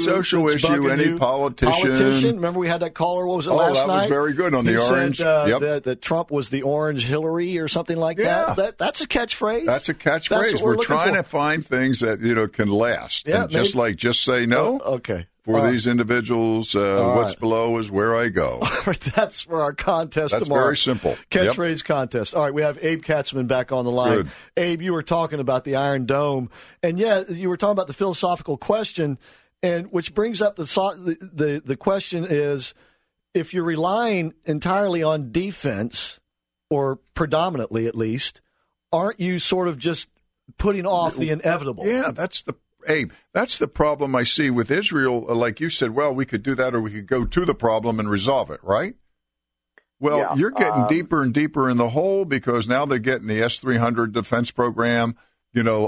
politician. Remember we had that caller, what was it, last night? Oh, that was very good on the orange. Said, that Trump was the orange Hillary or something like that. That's a catchphrase. That's a catchphrase. We're trying to find things that, you know, can last. Yeah, and just like just say no. Okay. For these individuals, what's below is where I go. All right, that's for our contest tomorrow. That's very simple. Catchphrase contest. All right, we have Abe Katzman back on the line. Good. Abe, you were talking about the Iron Dome, and you were talking about the philosophical question, and which brings up the question is, if you're relying entirely on defense, or predominantly at least, aren't you sort of just putting off the inevitable? Yeah, that's the problem I see with Israel. Like you said, well, we could do that or we could go to the problem and resolve it, right? Well, you're getting deeper and deeper in the hole because now they're getting the S-300 defense program. You know,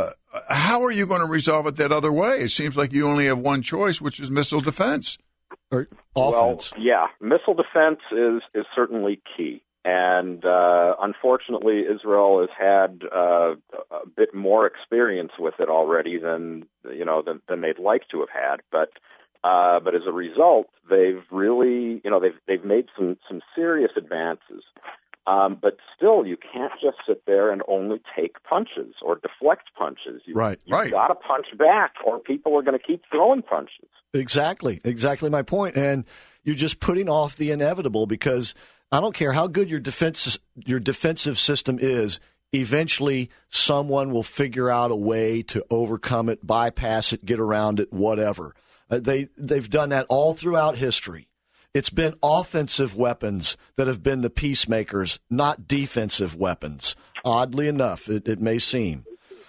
how are you going to resolve it that other way? It seems like you only have one choice, which is missile defense. Or offense. Well, yeah, missile defense is certainly key. And unfortunately, Israel has had a bit more experience with it already than they'd like to have had. But as a result, they've really, they've made some serious advances. But still, you can't just sit there and only take punches or deflect punches. You've got to punch back, or people are going to keep throwing punches. Exactly my point. And you're just putting off the inevitable because I don't care how good your defensive system is, eventually someone will figure out a way to overcome it, bypass it, get around it, whatever. They've done that all throughout history. It's been offensive weapons that have been the peacemakers, not defensive weapons. Oddly enough, it may seem.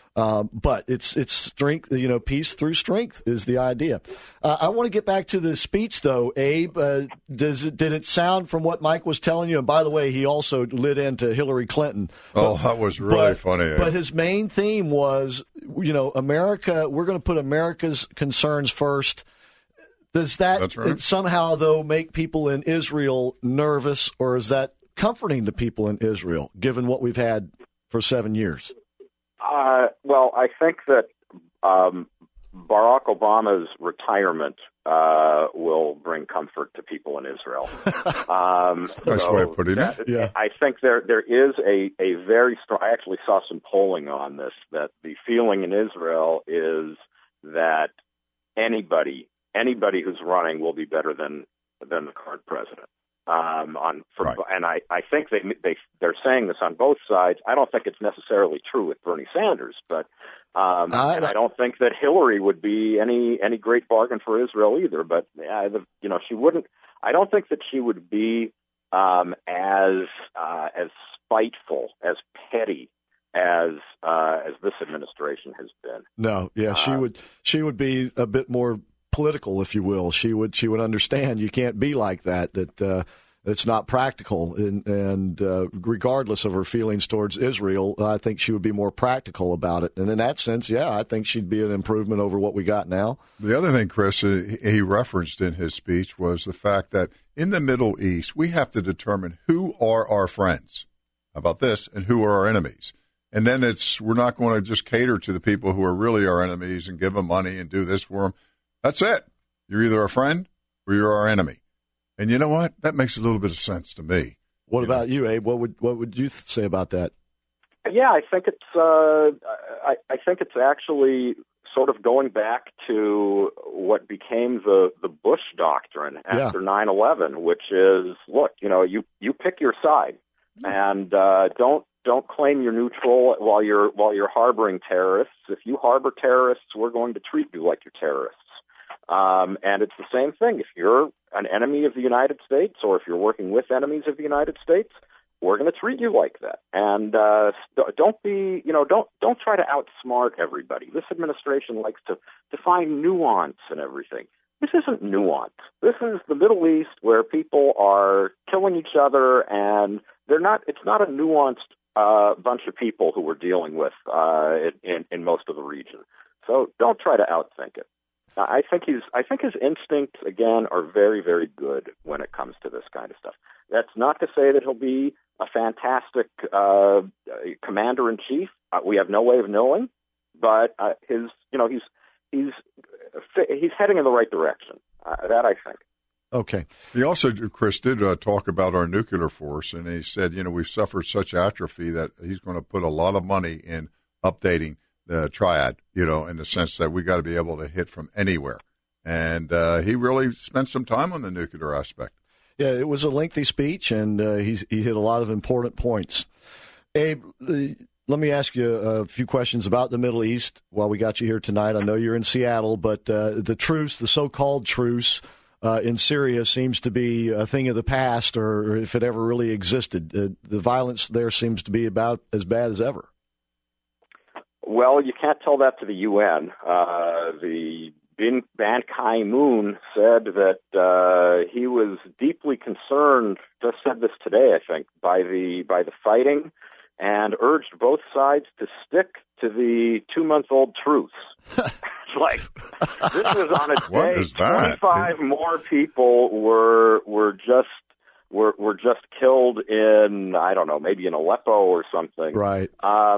But it's strength, peace through strength is the idea. I want to get back to the speech, though, Abe. Did it sound from what Mike was telling you? And by the way, he also lit into Hillary Clinton. That was really funny. Abe. But his main theme was, America, we're going to put America's concerns first. Does that somehow, though, make people in Israel nervous, or is that comforting to people in Israel, given what we've had for 7 years? Well, I think that Barack Obama's retirement will bring comfort to people in Israel. Nice way of putting it. Yeah. I think there is a very strong. I actually saw some polling on this, that the feeling in Israel is that anybody who's running will be better than the current president. And I think they're saying this on both sides. I don't think it's necessarily true with Bernie Sanders, but I don't think that Hillary would be any great bargain for Israel either. But she wouldn't. I don't think that she would be as spiteful, as petty as this administration has been. No, yeah, she would be a bit more political, if you will. She would understand you can't be like that it's not practical, and regardless of her feelings towards Israel, I think she would be more practical about it. And in that sense, yeah, I think she'd be an improvement over what we got now. The other thing, Chris, he referenced in his speech was the fact that in the Middle East, we have to determine who are our friends about this and who are our enemies. And then we're not going to just cater to the people who are really our enemies and give them money and do this for them. That's it. You're either a friend or you're our enemy. And you know what? That makes a little bit of sense to me. What about you, Abe? What would you say about that? Yeah, I think it's I think it's actually sort of going back to what became the Bush doctrine after 9/11, which is, look, you pick your side and don't claim you're neutral while you're harboring terrorists. If you harbor terrorists, we're going to treat you like you're terrorists. And it's the same thing. If you're an enemy of the United States, or if you're working with enemies of the United States, we're going to treat you like that. And don't be, don't try to outsmart everybody. This administration likes to find nuance in everything. This isn't nuance. This is the Middle East where people are killing each other, and it's not a nuanced bunch of people who we're dealing with in most of the region. So don't try to outthink it. I think his instincts, again, are very, very good when it comes to this kind of stuff. That's not to say that he'll be a fantastic commander-in-chief. We have no way of knowing, but he's heading in the right direction. That I think. Okay. He also, Chris, did talk about our nuclear force, and he said, we've suffered such atrophy that he's going to put a lot of money in updating the triad, in the sense that we got to be able to hit from anywhere. And he really spent some time on the nuclear aspect. Yeah, it was a lengthy speech, and he hit a lot of important points. Abe, let me ask you a few questions about the Middle East while we got you here tonight. I know you're in Seattle, but the truce, the so-called truce in Syria seems to be a thing of the past, or if it ever really existed. The violence there seems to be about as bad as ever. Well, you can't tell that to the UN. The Ban Ki-moon said that he was deeply concerned, just said this today, I think, by the fighting, and urged both sides to stick to the 2-month-old truce. Like, this was on its What day. is that? 25 more people were just killed in, I don't know, maybe in Aleppo or something. Right.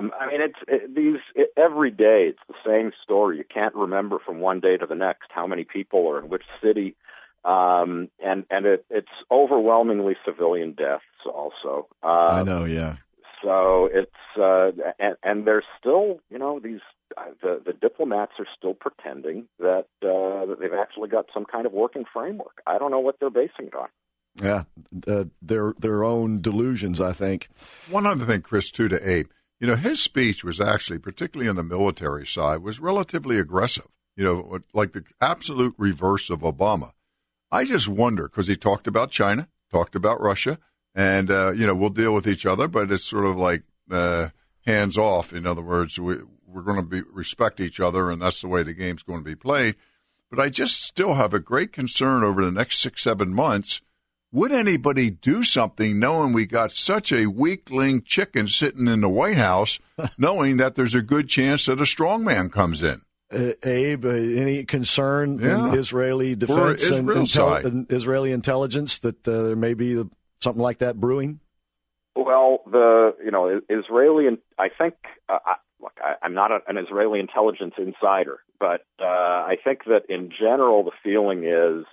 Every day it's the same story. You can't remember from one day to the next how many people are in which city. And it's overwhelmingly civilian deaths also. I know, yeah. So it's and there's still, the diplomats are still pretending that they've actually got some kind of working framework. I don't know what they're basing it on. Yeah, their own delusions, I think. One other thing, Chris, too, to Abe. His speech was actually, particularly on the military side, was relatively aggressive. Like the absolute reverse of Obama. I just wonder, because he talked about China, talked about Russia, and, we'll deal with each other, but it's sort of like hands off. In other words, we're going to respect each other, and that's the way the game's going to be played. But I just still have a great concern over the next 6-7 months. Would anybody do something knowing we got such a weakling chicken sitting in the White House, knowing that there's a good chance that a strongman comes in? Abe, any concern in Israeli defense and Israeli intelligence that there may be something like that brewing? Well, Israeli, I think, I'm not an Israeli intelligence insider, but I think that in general the feeling is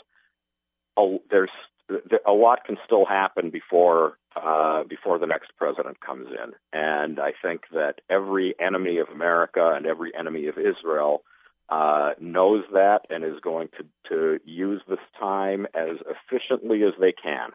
a lot can still happen before the next president comes in. And I think that every enemy of America and every enemy of Israel knows that and is going to use this time as efficiently as they can.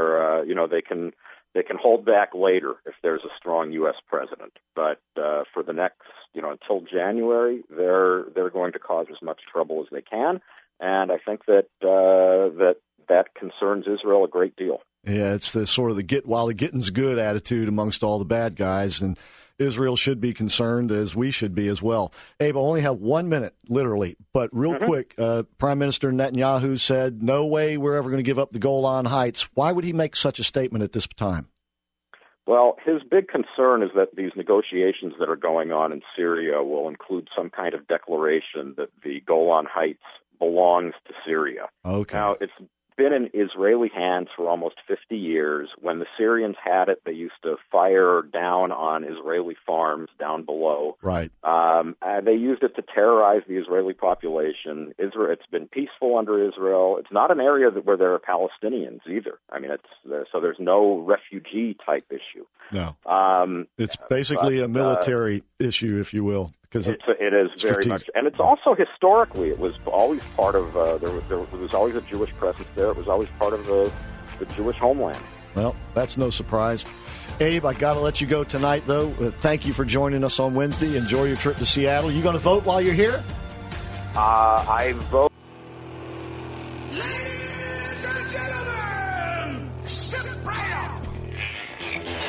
They can hold back later if there's a strong U.S. president. But for the next, until January, they're going to cause as much trouble as they can. And I think that concerns Israel a great deal. Yeah, it's the sort of while the getting's good attitude amongst all the bad guys, and Israel should be concerned, as we should be as well. Abe, I only have 1 minute, literally, but real quick, Prime Minister Netanyahu said, no way we're ever going to give up the Golan Heights. Why would he make such a statement at this time? Well, his big concern is that these negotiations that are going on in Syria will include some kind of declaration that the Golan Heights belongs to Syria. Okay. Now, it's been in Israeli hands for almost 50 years. When the Syrians had it, they used to fire down on Israeli farms down below. Right. They used it to terrorize the Israeli population. It's been peaceful under Israel. It's not an area where there are Palestinians either. I mean, so there's no refugee type issue. No. It's basically a military issue, if you will. Because it is very much, and it's also historically, it was always part of. There was always a Jewish presence there. It was always part of the Jewish homeland. Well, that's no surprise. Abe, I got to let you go tonight, though. Thank you for joining us on Wednesday. Enjoy your trip to Seattle. You going to vote while you're here? I vote. Ladies and gentlemen, step right up.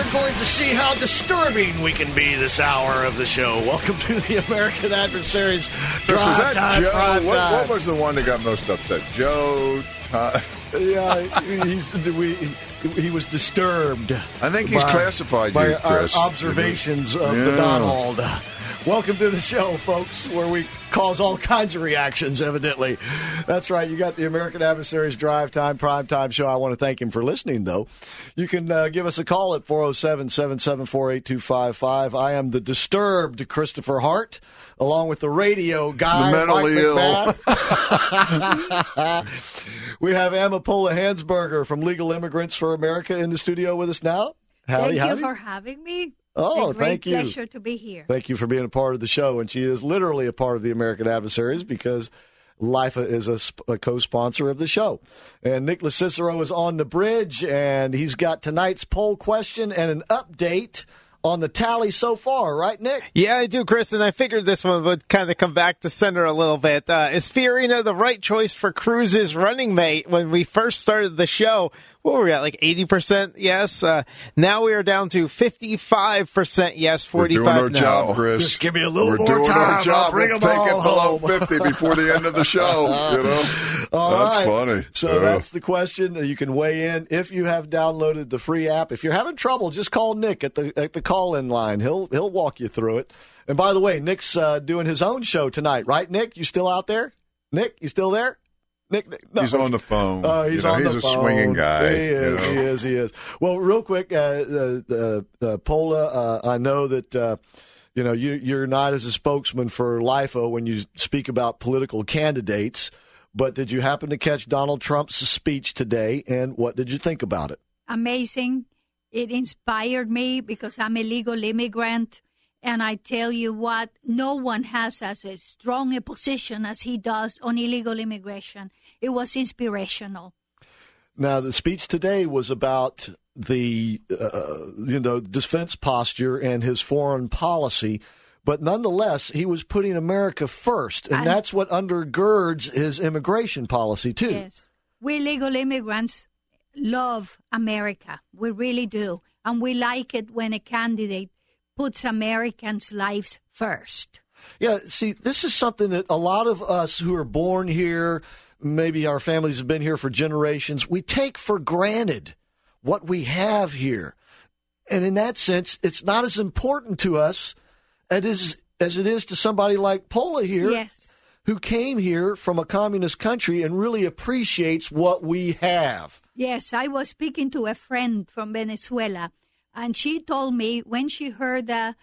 we're going to see how disturbing we can be this hour of the show. Welcome to the American Adversaries. Chris, was that Joe? What was the one that got most upset? Joe? Yeah, he was disturbed. I think he's classified by you, Chris. Our observations of the Donald. Welcome to the show, folks, where we cause all kinds of reactions, evidently. That's right. You got the American Adversaries Drive Time, Primetime Show. I want to thank him for listening, though. You can give us a call at 407-774-8255. I am the disturbed Christopher Hart, along with the radio guy, the mentally ill. We have Emma Pola-Hansberger from Legal Immigrants for America in the studio with us now. Howdy. Thank you for having me. Oh, thank you. Pleasure to be here. Thank you for being a part of the show. And she is literally a part of the American Adversaries because LIFA is a co-sponsor of the show. And Nicholas Cicero is on the bridge, and he's got tonight's poll question and an update on the tally so far, right, Nick? Yeah, I do, Chris, and I figured this one would kind of come back to center a little bit. Is Fiorina the right choice for Cruz's running mate? When we first started the show, what were we at, like 80% yes? Now we are down to 55% yes, 45% We're doing our no. job, Chris. Just give me a little We're more doing time. our job. We'll take it below home. 50 before the end of the show. That's right. funny. So that's the question. You can weigh in if you have downloaded the free app. If you're having trouble, just call Nick at the call-in line. He'll walk you through it. And by the way, Nick's doing his own show tonight, right, Nick? You still out there? Nick, you still there? Nick, no. He's on the phone. He's on the phone. He's a swinging guy. He is. Well, real quick, Pola, I know that you're not as a spokesman for LIFO when you speak about political candidates, but did you happen to catch Donald Trump's speech today, and what did you think about it? Amazing. It inspired me because I'm a legal immigrant. And I tell you what, no one has as a strong a position as he does on illegal immigration. It was inspirational. Now, the speech today was about the defense posture and his foreign policy, but nonetheless, he was putting America first, and that's what undergirds his immigration policy, too. Yes. We legal immigrants love America. We really do. And we like it when a candidate puts Americans' lives first. Yeah, see, this is something that a lot of us who are born here, maybe our families have been here for generations, we take for granted what we have here. And in that sense, it's not as important to us as it is to somebody like Pola here, yes, who came here from a communist country and really appreciates what we have. Yes, I was speaking to a friend from Venezuela, and she told me when she heard the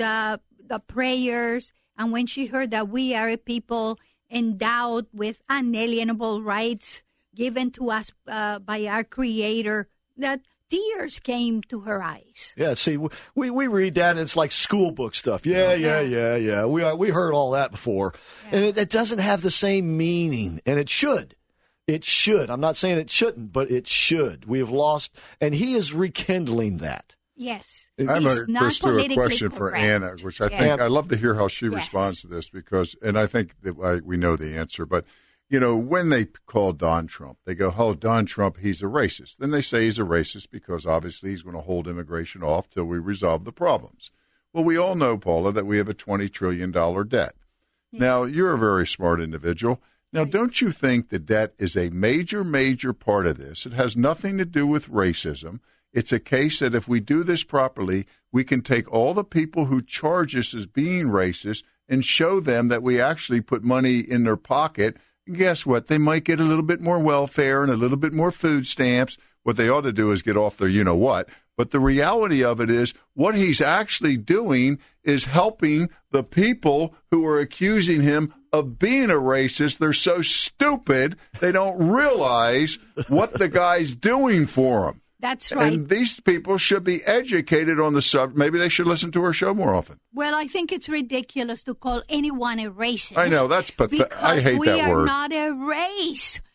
prayers and when she heard that we are a people endowed with unalienable rights given to us by our Creator, that tears came to her eyes. Yeah, see, we read that and it's like school book stuff. Yeah. We heard all that before. Yeah. And it doesn't have the same meaning, and it should. It should. I'm not saying it shouldn't, but it should. We have lost, and he is rekindling that. Yes. I have a question for Anna, which I think I'd love to hear how she responds to this because, and I think that we know the answer, but when they call Don Trump, they go, "Oh, Don Trump, he's a racist." Then they say he's a racist because obviously he's going to hold immigration off till we resolve the problems. Well, we all know, Paula, that we have a $20 trillion debt. Yes. Now, you're a very smart individual. Now, don't you think the debt is a major, major part of this? It has nothing to do with racism. It's a case that if we do this properly, we can take all the people who charge us as being racist and show them that we actually put money in their pocket. And guess what? They might get a little bit more welfare and a little bit more food stamps. What they ought to do is get off their you-know-what. But the reality of it is what he's actually doing is helping the people who are accusing him of being a racist. They're so stupid, they don't realize what the guy's doing for them. That's right. And these people should be educated on the subject. Maybe they should listen to our show more often. Well, I think it's ridiculous to call anyone a racist. I know, that's pathetic. I hate that word. We are not a race.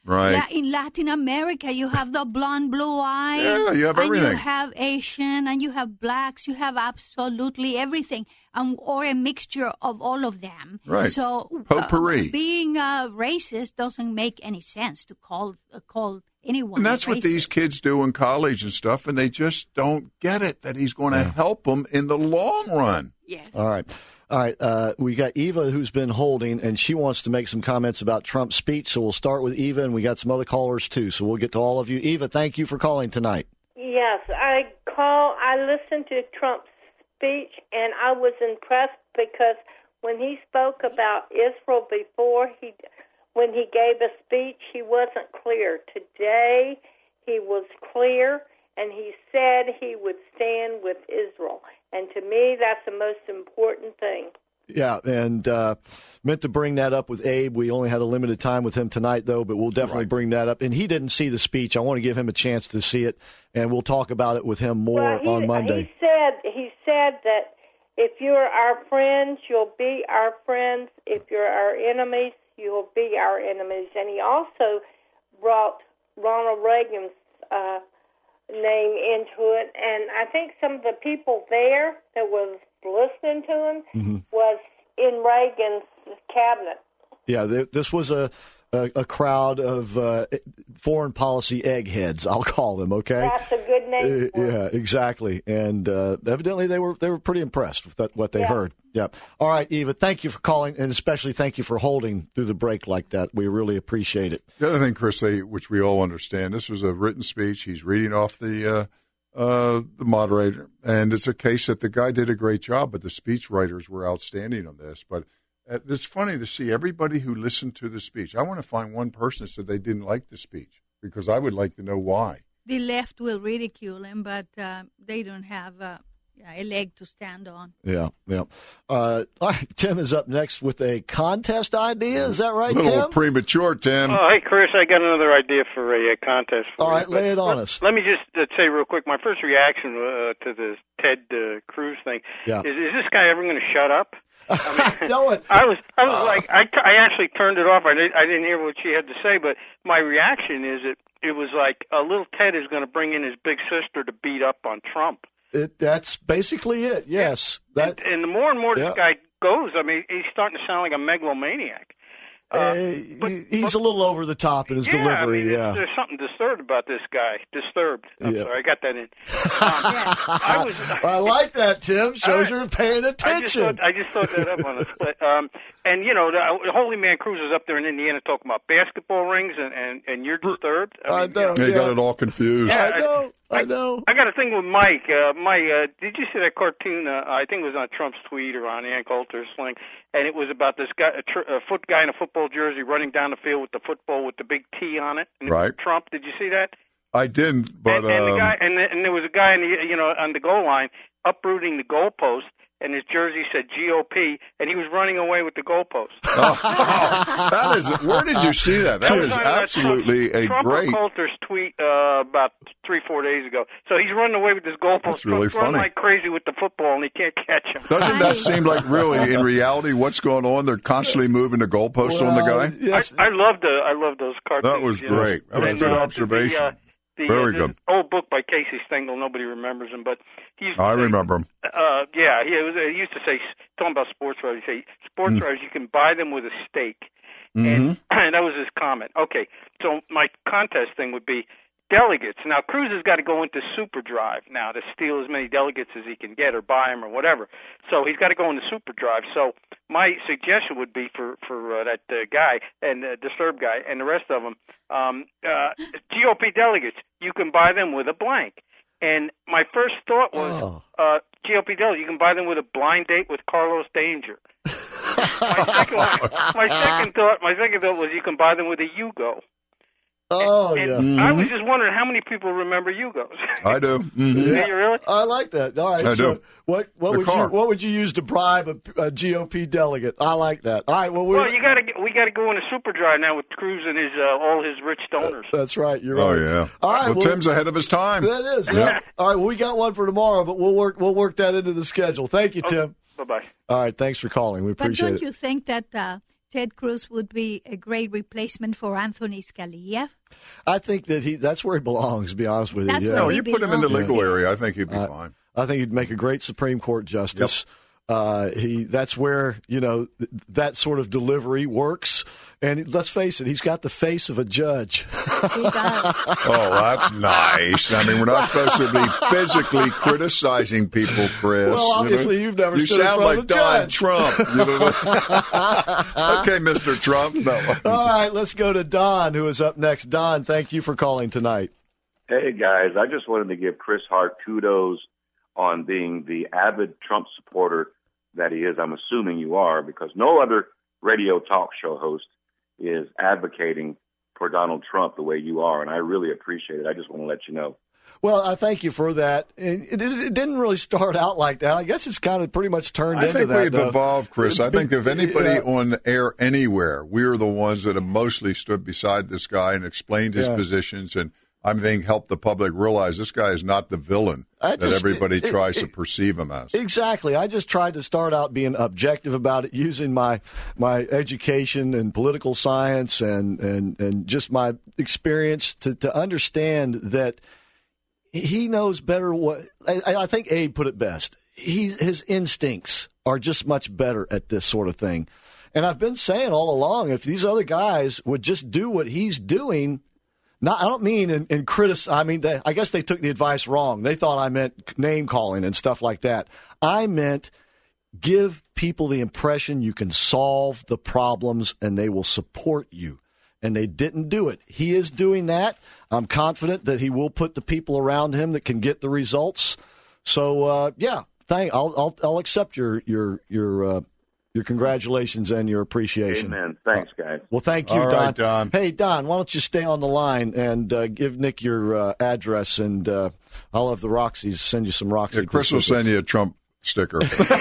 Right. Yeah, in Latin America, you have the blonde, blue eyes. Yeah, you have everything. And you have Asian, and you have blacks. You have absolutely everything, or a mixture of all of them. Right. So potpourri. Being racist doesn't make any sense to call anyone. And that's racist. what these kids do in college and stuff, and they just don't get it, that he's going to help them in the long run. Yes. All right. We got Eva who's been holding, and she wants to make some comments about Trump's speech. So we'll start with Eva, and we got some other callers too. So we'll get to all of you. Eva, thank you for calling tonight. Yes, I listened to Trump's speech, and I was impressed because when he spoke about Israel before, when he gave a speech, he wasn't clear. Today, he was clear, and he said he would stand with Israel. And to me, that's the most important thing. Yeah, and meant to bring that up with Abe. We only had a limited time with him tonight, though, but we'll definitely bring that up. And he didn't see the speech. I want to give him a chance to see it, and we'll talk about it with him more on Monday. He said that if you're our friends, you'll be our friends. If you're our enemies, you'll be our enemies. And he also brought Ronald Reagan's name into it, and I think some of the people there that was listening to him was in Reagan's cabinet. Yeah, this was a crowd of foreign policy eggheads, I'll call them, okay? That's a good name for yeah, exactly. And evidently they were pretty impressed with what they heard. Yeah. All right, Eva, thank you for calling, and especially thank you for holding through the break like that. We really appreciate it. The other thing, Chris, which we all understand, this was a written speech. He's reading off the moderator, and it's a case that the guy did a great job, but the speech writers were outstanding on this. But it's funny to see everybody who listened to the speech. I want to find one person that said they didn't like the speech, because I would like to know why. The left will ridicule him, but they don't have a leg to stand on. Yeah. All right, Tim is up next with a contest idea. Is that right, Tim? A little premature, Tim. Oh, hey, Chris, I got another idea for a contest. All right, lay it on us. Let me just say real quick, my first reaction to the Ted Cruz thing is this guy ever going to shut up? I mean, know it. I was like, I actually turned it off. I didn't hear what she had to say, but my reaction is it was like a little Ted is going to bring in his big sister to beat up on Trump. That's basically it, yes. And the more and more this guy goes, I mean, he's starting to sound like a megalomaniac. He's a little over the top in his delivery. There's something disturbed about this guy. Disturbed. I'm sorry, I got that in. I like that, Tim. Shows you're paying attention. I just thought that up on the split. And the Holy Man Cruz is up there in Indiana talking about basketball rings, and you're disturbed. I know. He got it all confused. Yeah, I know. I got a thing with Mike. Did you see that cartoon? I think it was on Trump's tweet or on Ann Coulter's thing, and it was about this guy, a foot guy in a football jersey, running down the field with the football with the big T on it. And right. It was Trump. Did you see that? I didn't, but and the guy, and there was a guy on the goal line uprooting the goalpost, and his jersey said GOP, and he was running away with the goalpost. That is. Where did you see that? That is absolutely a Trump great. Coulter's tweet about 3-4 days ago. So he's running away with his goalpost. That's really funny. Running like crazy with the football, and he can't catch him. Doesn't that seem like really, in reality, what's going on? They're constantly moving the goalposts on the guy. Yes. I love those cartoons. That was great. That was a good observation. Very good. Old book by Casey Stengel. Nobody remembers him, but I remember him. He used to say, talking about sports writers, he'd say, sports writers, you can buy them with a stake. And that was his comment. Okay, so my contest thing would be delegates. Now, Cruz has got to go into super drive now to steal as many delegates as he can get or buy them or whatever. So he's got to go into super drive. So my suggestion would be for that guy and Disturbed guy and the rest of them, GOP delegates, you can buy them with a blank. And my first thought was GOP delegates, you can buy them with a blind date with Carlos Danger. My second thought was you can buy them with a Yugo. And I was just wondering how many people remember Yugos. I do. Yeah. Do you really? I like that. All right. I so do. What would you use to bribe a GOP delegate? I like that. All right. Well, we got to go in a super drive now with Cruz and all his rich donors. That's right. You're Oh right. yeah. All right. Well, Tim's ahead of his time. That is. Yeah. All right. Well, we got one for tomorrow, but we'll work that into the schedule. Thank you, Tim. Bye-bye. All right. Thanks for calling. We appreciate it. But don't you think that Ted Cruz would be a great replacement for Anthony Scalia? I think that that's where he belongs, to be honest with you. That's Yeah. where No, he you put him in the belongs. legal area. I think he'd be fine. I think he'd make a great Supreme Court justice. That's where, that sort of delivery works. And let's face it, he's got the face of a judge. He does. Oh, that's nice. I mean, we're not supposed to be physically criticizing people, Chris. Well, obviously, you've never You stood in sound front like of a Donald judge. Trump. Okay, Mr. Trump. No. All right, let's go to Don, who is up next. Don, thank you for calling tonight. Hey, guys, I just wanted to give Chris Hart kudos on being the avid Trump supporter that he is. I'm assuming you are, because no other radio talk show host is advocating for Donald Trump the way you are, and I really appreciate it. I just want to let you know. Well, I thank you for that. It didn't really start out like that. I guess it's kind of pretty much turned into that. I think we've though. evolved, Chris. I think if anybody on air anywhere, we're the ones that have mostly stood beside this guy and explained his positions, and I think helped the public realize this guy is not the villain that everybody tries to perceive him as. Exactly. I just tried to start out being objective about it, using my education and political science and just my experience to understand that he knows better what – I think Abe put it best. His instincts are just much better at this sort of thing. And I've been saying all along, if these other guys would just do what he's doing – I don't mean in criticize. I mean, I guess they took the advice wrong. They thought I meant name calling and stuff like that. I meant give people the impression you can solve the problems and they will support you. And they didn't do it. He is doing that. I'm confident that he will put the people around him that can get the results. So I'll accept your congratulations and your appreciation. Amen. Thanks, guys. Well, thank you, All Don. right, Don. Hey, Don, why don't you stay on the line and give Nick your address, and I'll have the Roxys send you some Roxy. Yeah, Chris will send you a Trump sticker.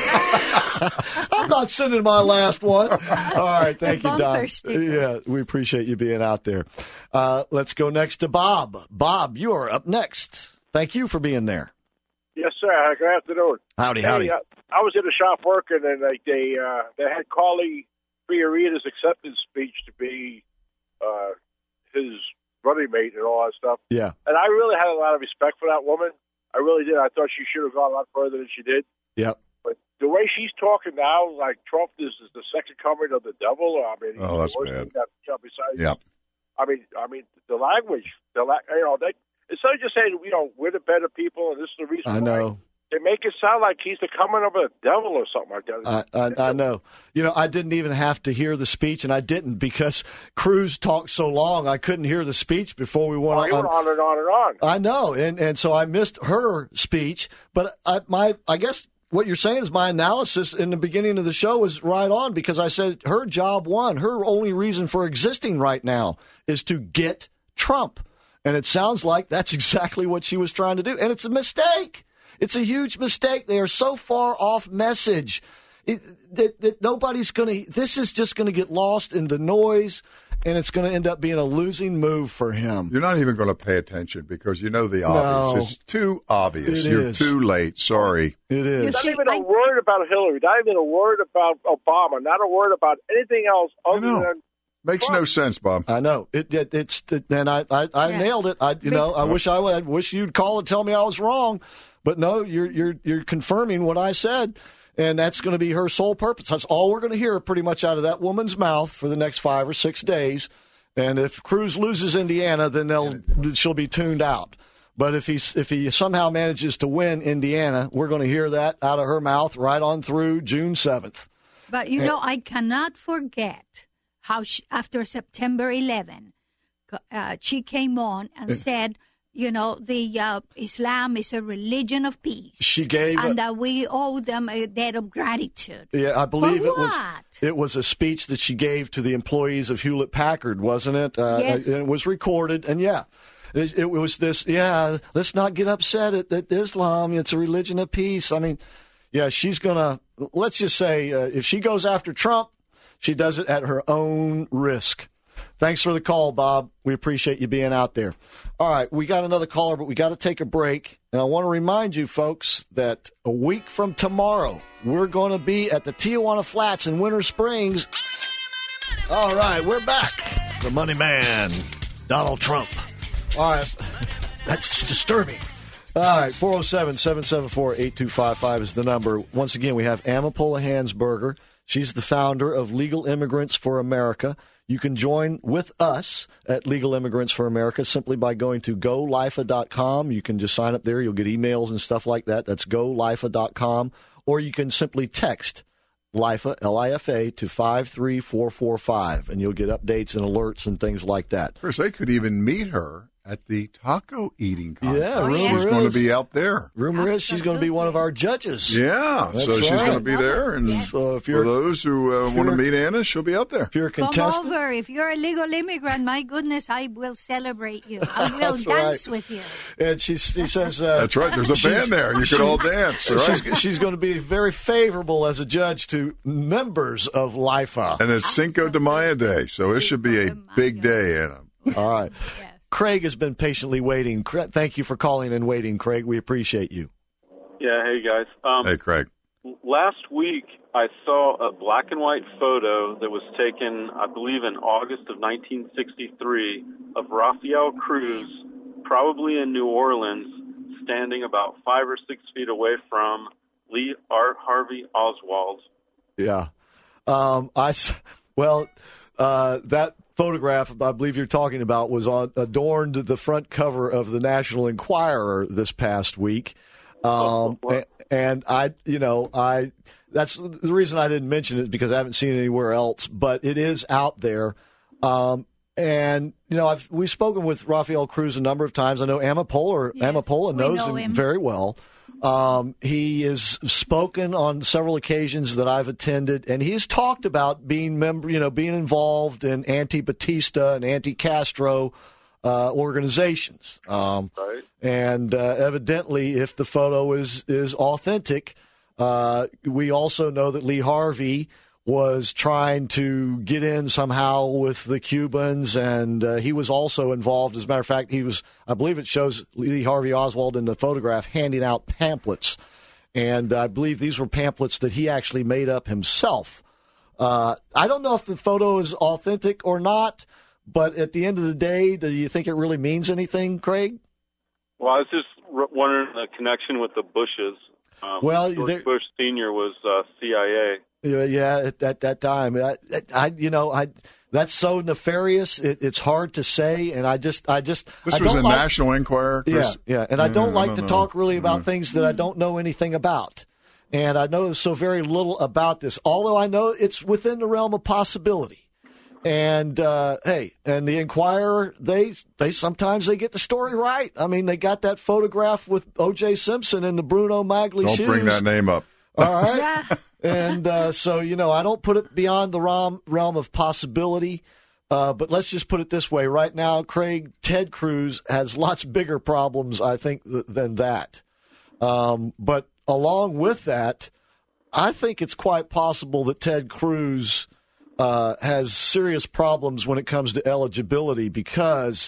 I'm not sending my last one. All right, thank you, Don. Sticker. Yeah, we appreciate you being out there. Let's go next to Bob. Bob, you are up next. Thank you for being there. Yes, sir. Good afternoon. Howdy. I was in a shop working, and they had Carly Fiorina's acceptance speech to be his running mate and all that stuff. Yeah. And I really had a lot of respect for that woman. I really did. I thought she should have gone a lot further than she did. Yep. But the way she's talking now, like Trump is the second coming of the devil. I mean, Oh, that's bad. Besides, Yep. I mean, the language, instead of just saying, we're the better people and this is the reason I know. why, they make it sound like he's the coming of a devil or something like that. I know. I didn't even have to hear the speech, and I didn't because Cruz talked so long. I couldn't hear the speech before we went He went on and on and on. I know, and so I missed her speech. But I guess what you're saying is my analysis in the beginning of the show was right on, because I said her job one, her only reason for existing right now is to get Trump. And it sounds like that's exactly what she was trying to do. And it's a mistake. It's a huge mistake. They are so far off message that nobody's going to – this is just going to get lost in the noise, and it's going to end up being a losing move for him. You're not even going to pay attention because you know the obvious. No. It's too obvious. It You're is. too late. Sorry. It is. Not even a word about Hillary. Not even a word about Obama. Not a word about anything else other than Makes Trump. no sense, Bob. I know it's and I nailed it. I wish you'd call and tell me I was wrong, but no, you're confirming what I said, and that's going to be her sole purpose. That's all we're going to hear pretty much out of that woman's mouth for the next 5 or 6 days. And if Cruz loses Indiana, then she'll be tuned out. But if he somehow manages to win Indiana, we're going to hear that out of her mouth right on through June 7th. But, I cannot forget how after September 11, she came on and said, the Islam is a religion of peace. She gave and that we owe them a debt of gratitude. Yeah, I believe For it was a speech that she gave to the employees of Hewlett Packard, wasn't it? Yes. And it was recorded, and it was this. Yeah, let's not get upset at Islam. It's a religion of peace. I mean, yeah, she's gonna. Let's just say if she goes after Trump, she does it at her own risk. Thanks for the call, Bob. We appreciate you being out there. All right, we got another caller, but we got to take a break. And I want to remind you, folks, that a week from tomorrow, we're going to be at the Tijuana Flats in Winter Springs. All right, we're back. The money man, Donald Trump. All right, that's disturbing. All right, 407-774-8255 is the number. Once again, we have Amapola Hansberger. She's the founder of Legal Immigrants for America. You can join with us at Legal Immigrants for America simply by going to GoLIFA.com. You can just sign up there. You'll get emails and stuff like that. That's GoLIFA.com. Or you can simply text LIFA, L-I-F-A, to 53445, and you'll get updates and alerts and things like that. Chris, they could even meet her at the taco eating contest. Yeah, she's going to be out there. Rumor is she's going to be one of our judges. Yeah, so she's going to be there. And so for those who want to meet Anna, she'll be out there. If you're a contestant, come over. If you're a legal immigrant, my goodness, I will celebrate you. I will dance with you. And she says... that's right. There's a band there. You could all dance. Right? She's going to be very favorable as a judge to members of LIFA. And it's Cinco de Mayo Day, so it should be a big day, Anna. All right. Yes. Craig has been patiently waiting. Thank you for calling and waiting, Craig. We appreciate you. Yeah, hey, guys. Hey, Craig. Last week, I saw a black and white photo that was taken, I believe, in August of 1963 of Rafael Cruz, probably in New Orleans, standing about 5 or 6 feet away from Lee Harvey Oswald. Yeah. That photograph I believe you're talking about was adorned the front cover of the National Enquirer this past week. And that's the reason I didn't mention it, because I haven't seen it anywhere else, but it is out there. And, we've spoken with Rafael Cruz a number of times. I know Amapola knows him very well. He has spoken on several occasions that I've attended, and he's talked about being involved in anti-Batista and anti-Castro organizations. Right. And evidently, if the photo is authentic, we also know that Lee Harvey was trying to get in somehow with the Cubans, and he was also involved. As a matter of fact, I believe it shows Lee Harvey Oswald in the photograph handing out pamphlets, and I believe these were pamphlets that he actually made up himself. I don't know if the photo is authentic or not, but at the end of the day, do you think it really means anything, Craig? Well, I was just wondering the connection with the Bushes. George Bush Sr. was CIA. Yeah, at that time, that's so nefarious. It's hard to say, and I just. This was a National Enquirer, Chris? Yeah, and I don't like to talk really about things that I don't know anything about, and I know so very little about this. Although I know it's within the realm of possibility, and and the Enquirer, they sometimes they get the story right. I mean, they got that photograph with O.J. Simpson in the Bruno Magli shoes. Don't bring that name up. All right. Yeah. And so, I don't put it beyond the realm of possibility. But let's just put it this way. Right now, Craig, Ted Cruz has lots bigger problems, I think, than that. But along with that, I think it's quite possible that Ted Cruz has serious problems when it comes to eligibility, because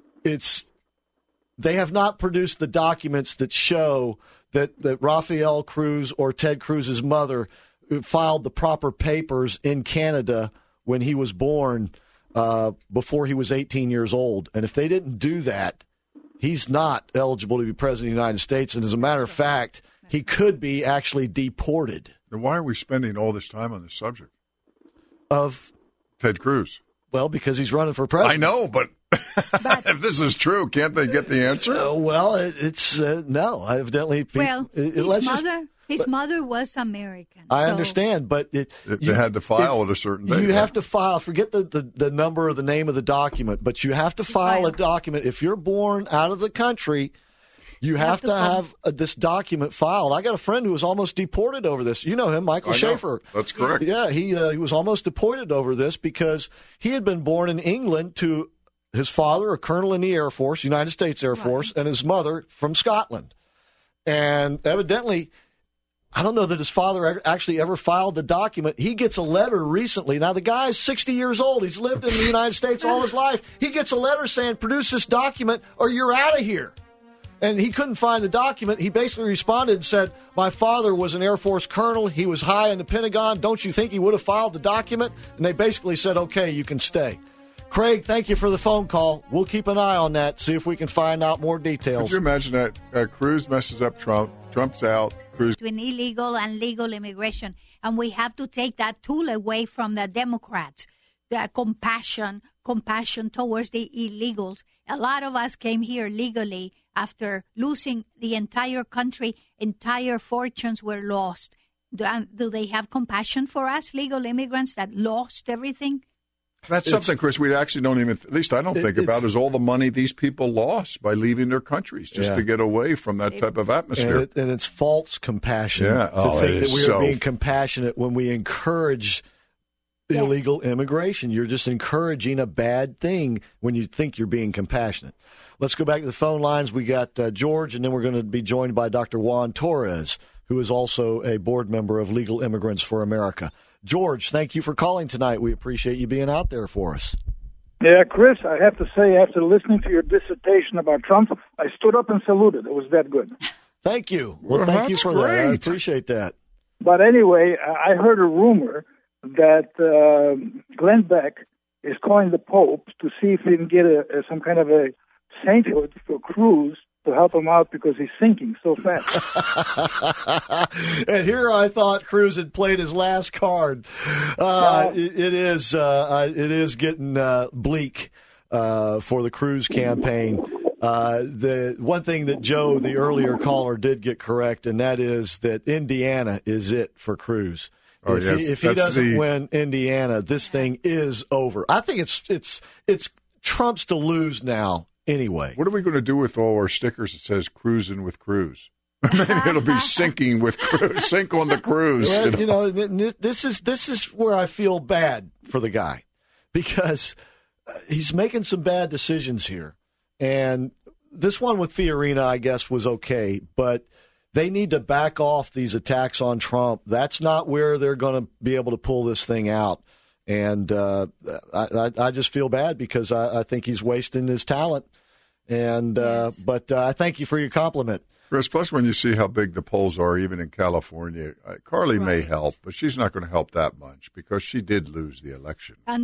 they have not produced the documents that show that Rafael Cruz or Ted Cruz's mother filed the proper papers in Canada when he was born before he was 18 years old. And if they didn't do that, he's not eligible to be president of the United States. And as a matter of fact, he could be actually deported. Then why are we spending all this time on this subject? Of Ted Cruz. Well, because he's running for president. I know, but if this is true, can't they get the answer? It's no. Evidently, his mother was American. I understand, but they had to file at a certain date. You have to file. Forget the number or the name of the document, but you have to file a document. If you're born out of the country, you have to have this document filed. I got a friend who was almost deported over this. You know him, Michael Schaefer. That's correct. Yeah, he was almost deported over this because he had been born in England to his father, a colonel in the Air Force, United States Air Force, and his mother from Scotland. And evidently, I don't know that his father actually ever filed the document. He gets a letter recently. Now, the guy's 60 years old. He's lived in the United States all his life. He gets a letter saying, produce this document or you're out of here. And he couldn't find the document. He basically responded and said, my father was an Air Force colonel. He was high in the Pentagon. Don't you think he would have filed the document? And they basically said, okay, you can stay. Craig, thank you for the phone call. We'll keep an eye on that, see if we can find out more details. Could you imagine that? Cruz messes up Trump. Trump's out. Cruz. Between illegal and legal immigration. And we have to take that tool away from the Democrats, the compassion towards the illegals. A lot of us came here legally after losing the entire country. Entire fortunes were lost. Do they have compassion for us, legal immigrants that lost everything? That's something, Chris, we actually don't even, at least I don't think about, is all the money these people lost by leaving their countries just to get away from that type of atmosphere. And it's false compassion to think that we are being compassionate when we encourage illegal immigration. You're just encouraging a bad thing when you think you're being compassionate. Let's go back to the phone lines. We got George, and then we're going to be joined by Dr. Juan Torres, who is also a board member of Legal Immigrants for America. George, thank you for calling tonight. We appreciate you being out there for us. Yeah, Chris, I have to say, after listening to your dissertation about Trump, I stood up and saluted. It was that good. Thank you. Well, thank you for that. I appreciate that. But anyway, I heard a rumor that Glenn Beck is calling the Pope to see if he can get some kind of a sainthood for Cruz to help him out because he's sinking so fast. And here I thought Cruz had played his last card. It is getting bleak for the Cruz campaign. The one thing that Joe, the earlier caller, did get correct, and that is that Indiana is it for Cruz. If he doesn't win Indiana, this thing is over. I think it's Trump's to lose now. Anyway, what are we going to do with all our stickers that says "Cruising with Cruz"? Maybe it'll be sinking with Cruz, sink on the cruise. Well, this is where I feel bad for the guy because he's making some bad decisions here, and this one with Fiorina, I guess, was okay, but they need to back off these attacks on Trump. That's not where they're going to be able to pull this thing out. And I just feel bad because I think he's wasting his talent. And but I thank you for your compliment. Chris, plus when you see how big the polls are, even in California, Carly may help, but she's not going to help that much because she did lose the election. And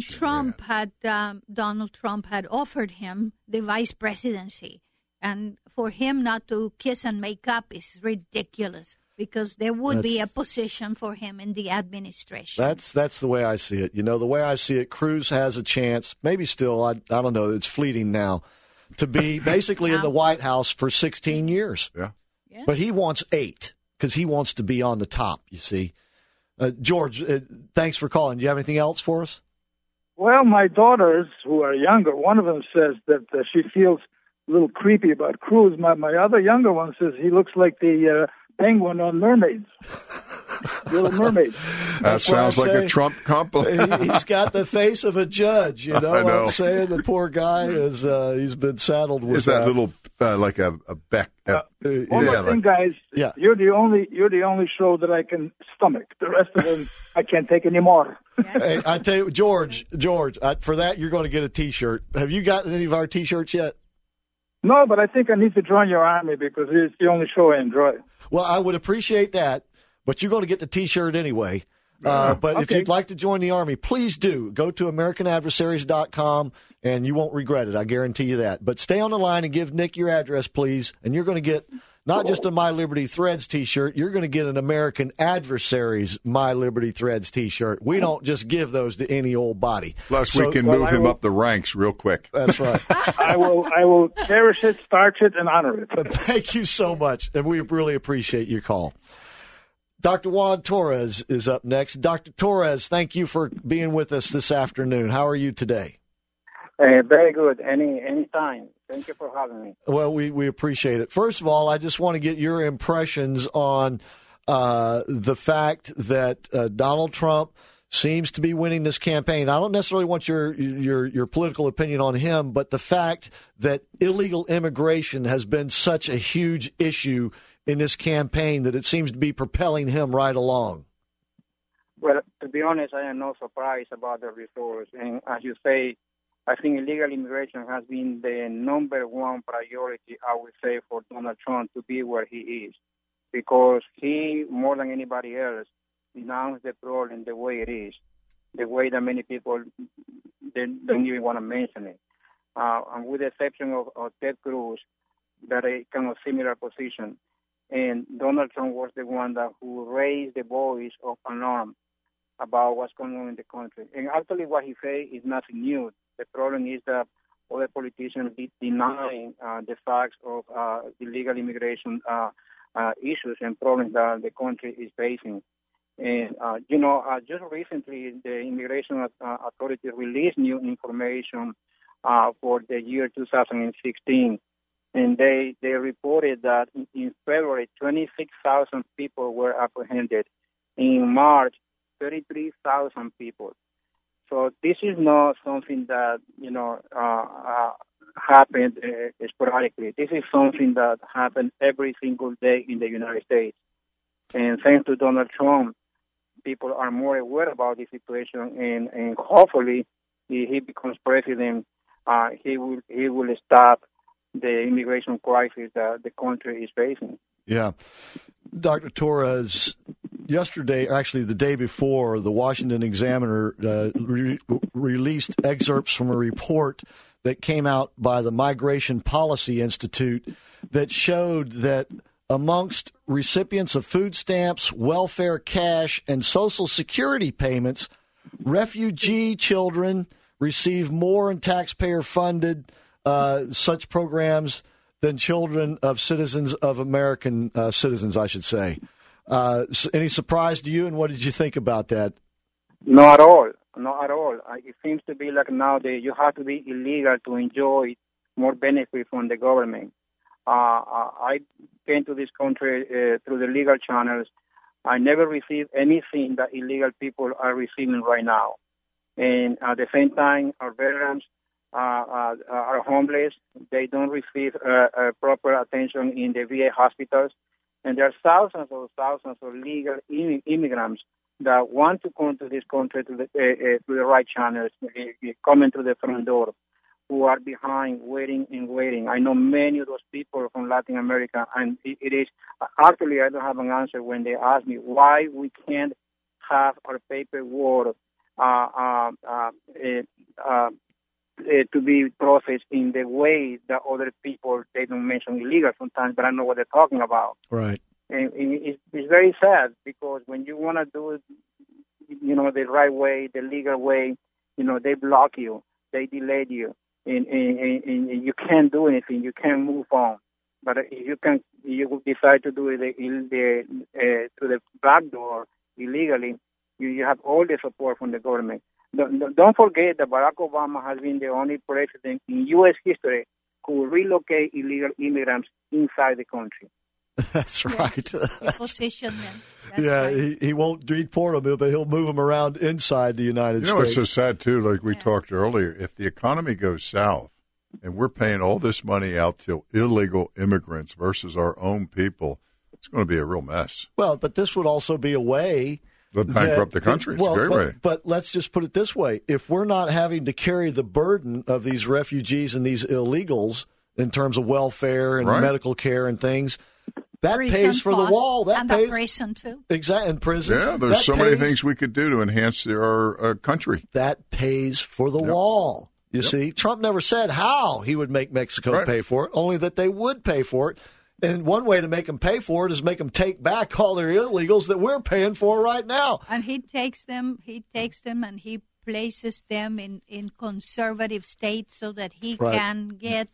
Donald Trump had offered him the vice presidency. And for him not to kiss and make up is ridiculous. Because there would be a position for him in the administration. That's the way I see it. The way I see it, Cruz has a chance, maybe still, I don't know, it's fleeting now, to be basically in the White House for 16 years. Yeah. But he wants 8 because he wants to be on the top, you see. George, thanks for calling. Do you have anything else for us? Well, my daughters, who are younger, one of them says that she feels a little creepy about Cruz. My other younger one says he looks like the penguin on Mermaids. Little Mermaid. That sounds like a Trump compliment. He's got the face of a judge, I know. I'm saying? The poor guy is he's been saddled with that little like a beck. One more thing, guys. Yeah. You're the only show that I can stomach. The rest of them I can't take anymore. Hey, I tell you, George, for that you're going to get a T-shirt. Have you gotten any of our T-shirts yet? No, but I think I need to join your army because it's the only show I enjoy. Well, I would appreciate that, but you're going to get the T-shirt anyway. But if you'd like to join the Army, please do. Go to AmericanAdversaries.com, and you won't regret it. I guarantee you that. But stay on the line and give Nick your address, please, and you're going to get not just a My Liberty Threads T-shirt. You're going to get an American Adversaries My Liberty Threads T-shirt. We don't just give those to any old body. Plus, we can move him up the ranks real quick. That's right. I will cherish it, starch it, and honor it. Thank you so much, and we really appreciate your call. Dr. Juan Torres is up next. Dr. Torres, thank you for being with us this afternoon. How are you today? Very good. Any time. Thank you for having me. Well, we appreciate it. First of all, I just want to get your impressions on the fact that Donald Trump seems to be winning this campaign. I don't necessarily want your political opinion on him, but the fact that illegal immigration has been such a huge issue in this campaign that it seems to be propelling him right along. Well, to be honest, I am not surprised about the results. And as you say, I think illegal immigration has been the number one priority, I would say, for Donald Trump to be where he is, because he, more than anybody else, denounced the problem the way it is, the way that many people don't even want to mention it. And with the exception of Ted Cruz, that a kind of similar position. And Donald Trump was the one who raised the voice of alarm about what's going on in the country. And actually what he said is nothing new. The problem is that other politicians denying the facts of illegal immigration issues and problems that the country is facing. And, just recently the immigration authority released new information for the year 2016. And they reported that in February, 26,000 people were apprehended. In March, 33,000 people. So this is not something that, happened sporadically. This is something that happened every single day in the United States. And thanks to Donald Trump, people are more aware about the situation, and hopefully, if he becomes president, he will stop the immigration crisis that the country is facing. Yeah. Dr. Torres, yesterday, actually the day before, the Washington Examiner released excerpts from a report that came out by the Migration Policy Institute that showed that amongst recipients of food stamps, welfare cash, and Social Security payments, refugee children receive more in taxpayer-funded such programs than children of citizens of American citizens, I should say. Any surprise to you, and what did you think about that? Not at all. Not at all. It seems to be like nowadays you have to be illegal to enjoy more benefit from the government. I came to this country through the legal channels. I never received anything that illegal people are receiving right now. And at the same time, our veterans are homeless. They don't receive proper attention in the VA hospitals. And there are thousands of legal immigrants that want to come to this country to the right channels, coming to the front door, who are behind, waiting. I know many of those people from Latin America, and it is actually I don't have an answer when they ask me why we can't have our paperwork to be processed in the way that other people, they don't mention illegal sometimes, but I know what they're talking about. Right. And it's very sad because when you want to do it, the right way, the legal way, they block you, they delay you, and you can't do anything, you can't move on. But if you decide to do it through the back door illegally, you have all the support from the government. Don't forget that Barack Obama has been the only president in U.S. history who relocate illegal immigrants inside the country. That's right. Yes, position them. That's right. He won't deport them, but he'll move them around inside the United States. It's so sad, too, like we talked earlier. If the economy goes south and we're paying all this money out to illegal immigrants versus our own people, it's going to be a real mess. Well, but this would also be a way that bankrupt the country. It's a great way. But let's just put it this way. If we're not having to carry the burden of these refugees and these illegals in terms of welfare and medical care and things, that prison pays for the wall. That pays, the prison, too. Exactly, and prisons. Yeah, there's so many things we could do to enhance our country. That pays for the wall. You see, Trump never said how he would make Mexico pay for it, only that they would pay for it. And one way to make them pay for it is make them take back all their illegals that we're paying for right now. And he takes them and he places them in conservative states so that he can get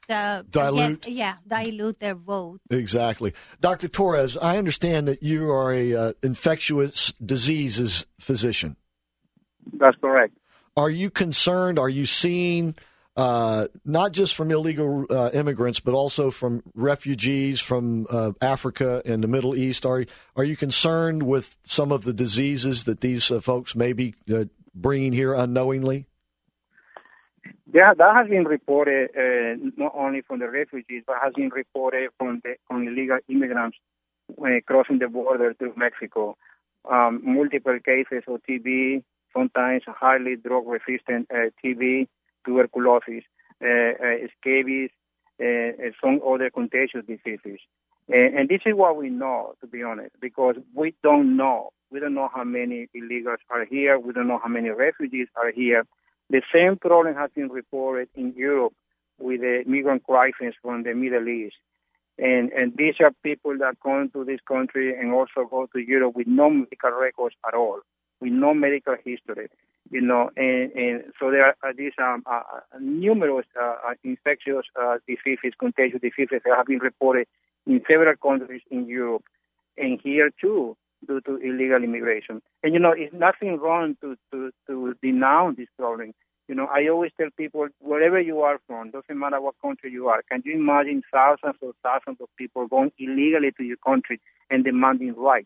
dilute their vote. Exactly. Dr. Torres, I understand that you are a infectious diseases physician. That's correct. Are you concerned? Are you seeing not just from illegal immigrants, but also from refugees from Africa and the Middle East? Are you concerned with some of the diseases that these folks may be bringing here unknowingly? Yeah, that has been reported not only from the refugees, but has been reported from illegal immigrants crossing the border through Mexico. Multiple cases of TB, sometimes highly drug-resistant TB, tuberculosis, scabies, and some other contagious diseases. And this is what we know, to be honest, because we don't know. We don't know how many illegals are here. We don't know how many refugees are here. The same problem has been reported in Europe with the migrant crisis from the Middle East. And these are people that come to this country and also go to Europe with no medical records at all, with no medical history, and so there are these numerous infectious diseases, contagious diseases that have been reported in several countries in Europe and here too due to illegal immigration. And, it's nothing wrong to denounce this problem. I always tell people, wherever you are from, doesn't matter what country you are, can you imagine thousands of people going illegally to your country and demanding rights?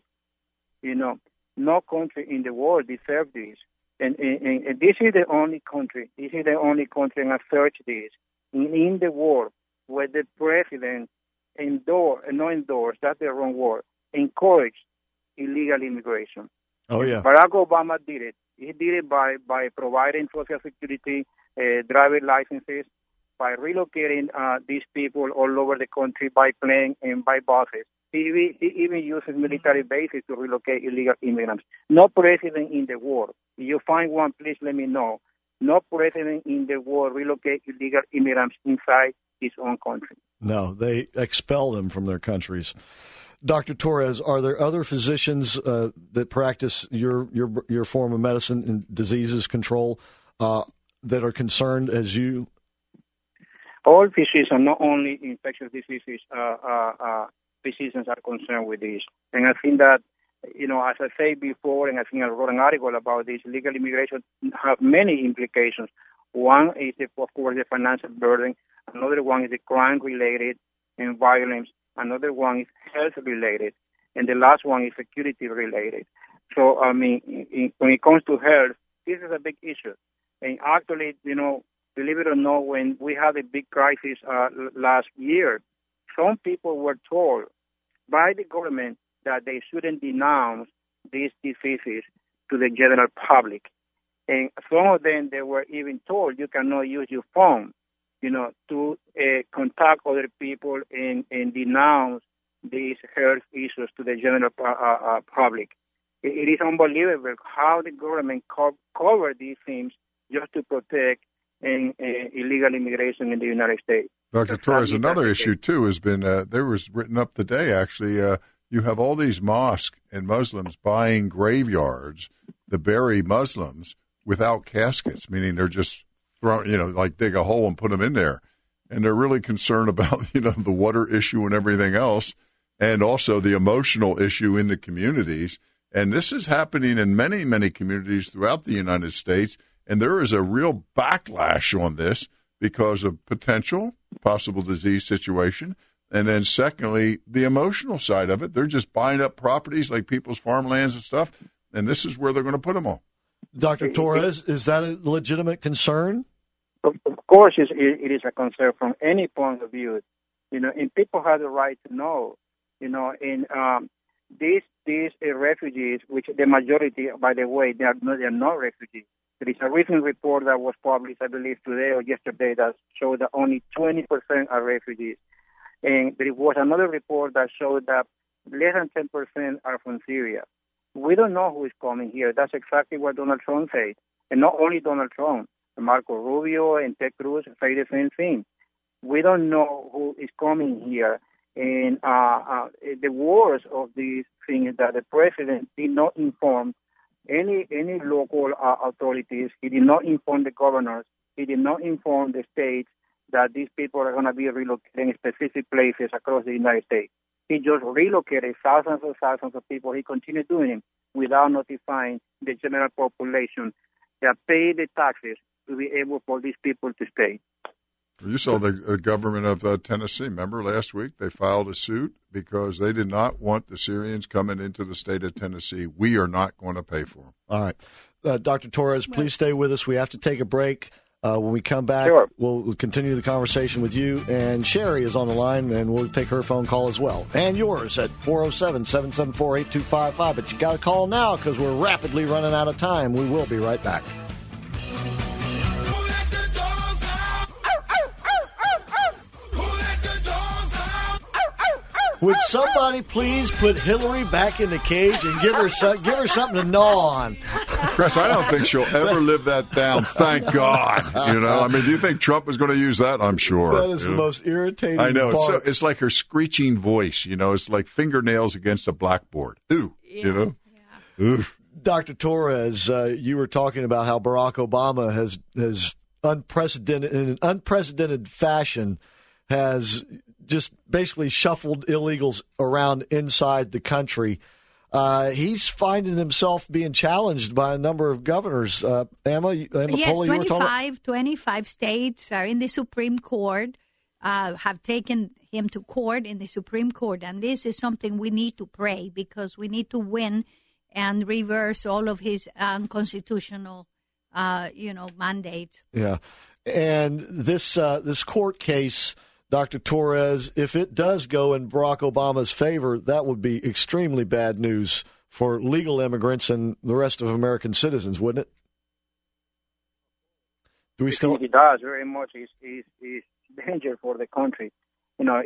No country in the world deserves this. And this is the only country, and I searched this, in the world where the president that's the wrong word, encouraged illegal immigration. Oh, yeah. Barack Obama did it. He did it by providing Social Security, driver licenses, by relocating these people all over the country by plane and by buses. He even uses military bases to relocate illegal immigrants. No president in the world. If you find one, please let me know. No president in the world relocate illegal immigrants inside his own country. No, they expel them from their countries. Dr. Torres, are there other physicians that practice your form of medicine and diseases control that are concerned as you? All physicians, not only infectious diseases, physicians are concerned with this. And I think that, as I said before, and I think I wrote an article about this, legal immigration have many implications. One is, of course, the financial burden. Another one is the crime-related and violence. Another one is health-related. And the last one is security-related. So, when it comes to health, this is a big issue. And actually, believe it or not, when we had a big crisis last year, some people were told by the government that they shouldn't denounce these diseases to the general public. And some of them, they were even told you cannot use your phone, to contact other people and denounce these health issues to the general public. It is unbelievable how the government covered these things just to protect illegal immigration in the United States. Dr. Torres, another issue, too, has been, there was written up today, actually, you have all these mosques and Muslims buying graveyards to bury Muslims without caskets, meaning they're just thrown, like dig a hole and put them in there. And they're really concerned about, the water issue and everything else, and also the emotional issue in the communities. And this is happening in many, many communities throughout the United States. And there is a real backlash on this because of possible disease situation. And then secondly, the emotional side of it. They're just buying up properties like people's farmlands and stuff. And this is where they're going to put them all. Dr. Torres, is that a legitimate concern? Of course, it is a concern from any point of view. And people have the right to know, these refugees, which the majority, by the way, they are not refugees. There is a recent report that was published, I believe, today or yesterday that showed that only 20% are refugees. And there was another report that showed that less than 10% are from Syria. We don't know who is coming here. That's exactly what Donald Trump said. And not only Donald Trump, Marco Rubio and Ted Cruz say the same thing. We don't know who is coming here. And the worst of these things is that the president did not inform any local authorities. He did not inform the governors. He did not inform the states that these people are going to be relocated in specific places across the United States. He just relocated thousands of people. He continued doing it without notifying the general population that pay the taxes to be able for these people to stay. You saw the government of Tennessee. Remember last week they filed a suit because they did not want the Syrians coming into the state of Tennessee. We are not going to pay for them. All right. Dr. Torres, please stay with us. We have to take a break. When we come back, we'll continue the conversation with you. And Sherry is on the line, and we'll take her phone call as well. And yours at 407-774-8255. But you got to call now because we're rapidly running out of time. We will be right back. Let the dogs Would somebody please put Hillary back in the cage and give her something to gnaw on? Chris, I don't think she'll ever live that down. Thank God. You know, I mean, do you think Trump is going to use that? I'm sure. That is the most irritating. I know. part. It's like her screeching voice. You know, it's like fingernails against a blackboard. Ooh, you know. Yeah. Oof. Dr. Torres, you were talking about how Barack Obama has in an unprecedented fashion has just basically shuffled illegals around inside the country. He's finding himself being challenged by a number of governors. Emma yes, 25 states are in the Supreme Court, have taken him to court in the Supreme Court. And this is something we need to pray, because we need to win and reverse all of his unconstitutional, mandates. Yeah. And this court case, Dr. Torres, if it does go in Barack Obama's favor, that would be extremely bad news for legal immigrants and the rest of American citizens, wouldn't it? Do we still? He does very much. He's danger for the country. You know,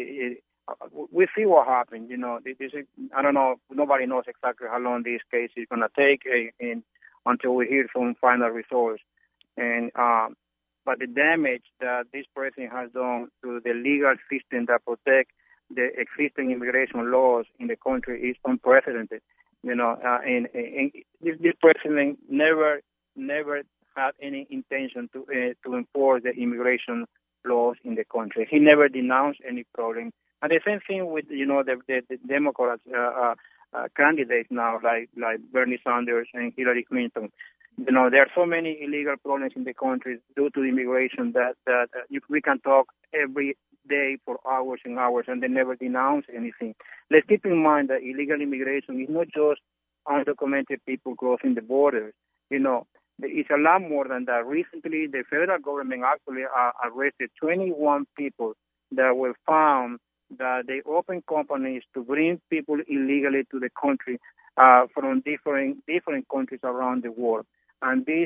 we see what happened. You know, I don't know. Nobody knows exactly how long this case is going to take until we hear some final results. And but the damage that this president has done to the legal system that protect the existing immigration laws in the country is unprecedented. You know, and this president never had any intention to enforce the immigration laws in the country. He never denounced any problem. And the same thing with the Democrats candidates now, like Bernie Sanders and Hillary Clinton. You know, there are so many illegal problems in the country due to immigration that we can talk every day for hours and hours, and they never denounce anything. Let's keep in mind that illegal immigration is not just undocumented people crossing the borders. You know, it's a lot more than that. Recently, the federal government actually arrested 21 people that were found that they opened companies to bring people illegally to the country from different countries around the world. And these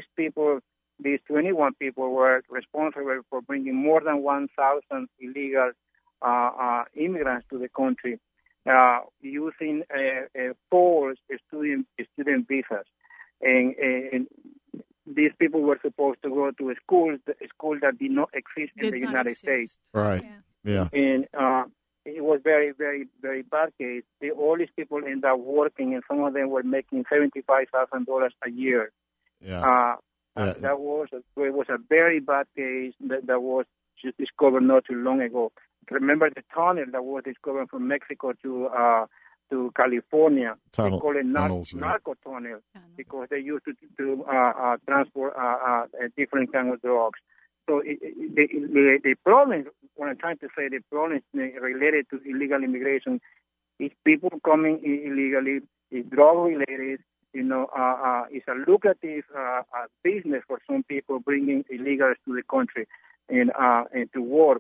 21 people were responsible for bringing more than 1,000 illegal immigrants to the country using false student visas. And these people were supposed to go to a school that did not exist in the United States. Right. Yeah. And it was very, very, very bad case. All these people ended up working, and some of them were making $75,000 a year. Yeah. It was a very bad case that was just discovered not too long ago. Remember the tunnel that was discovered from Mexico to California? They call it narco tunnel because they used to transport different kinds of drugs. So the problem, what I'm trying to say, the problem related to illegal immigration is people coming illegally, is drug related. You know, it's a lucrative business for some people bringing illegals to the country and to work.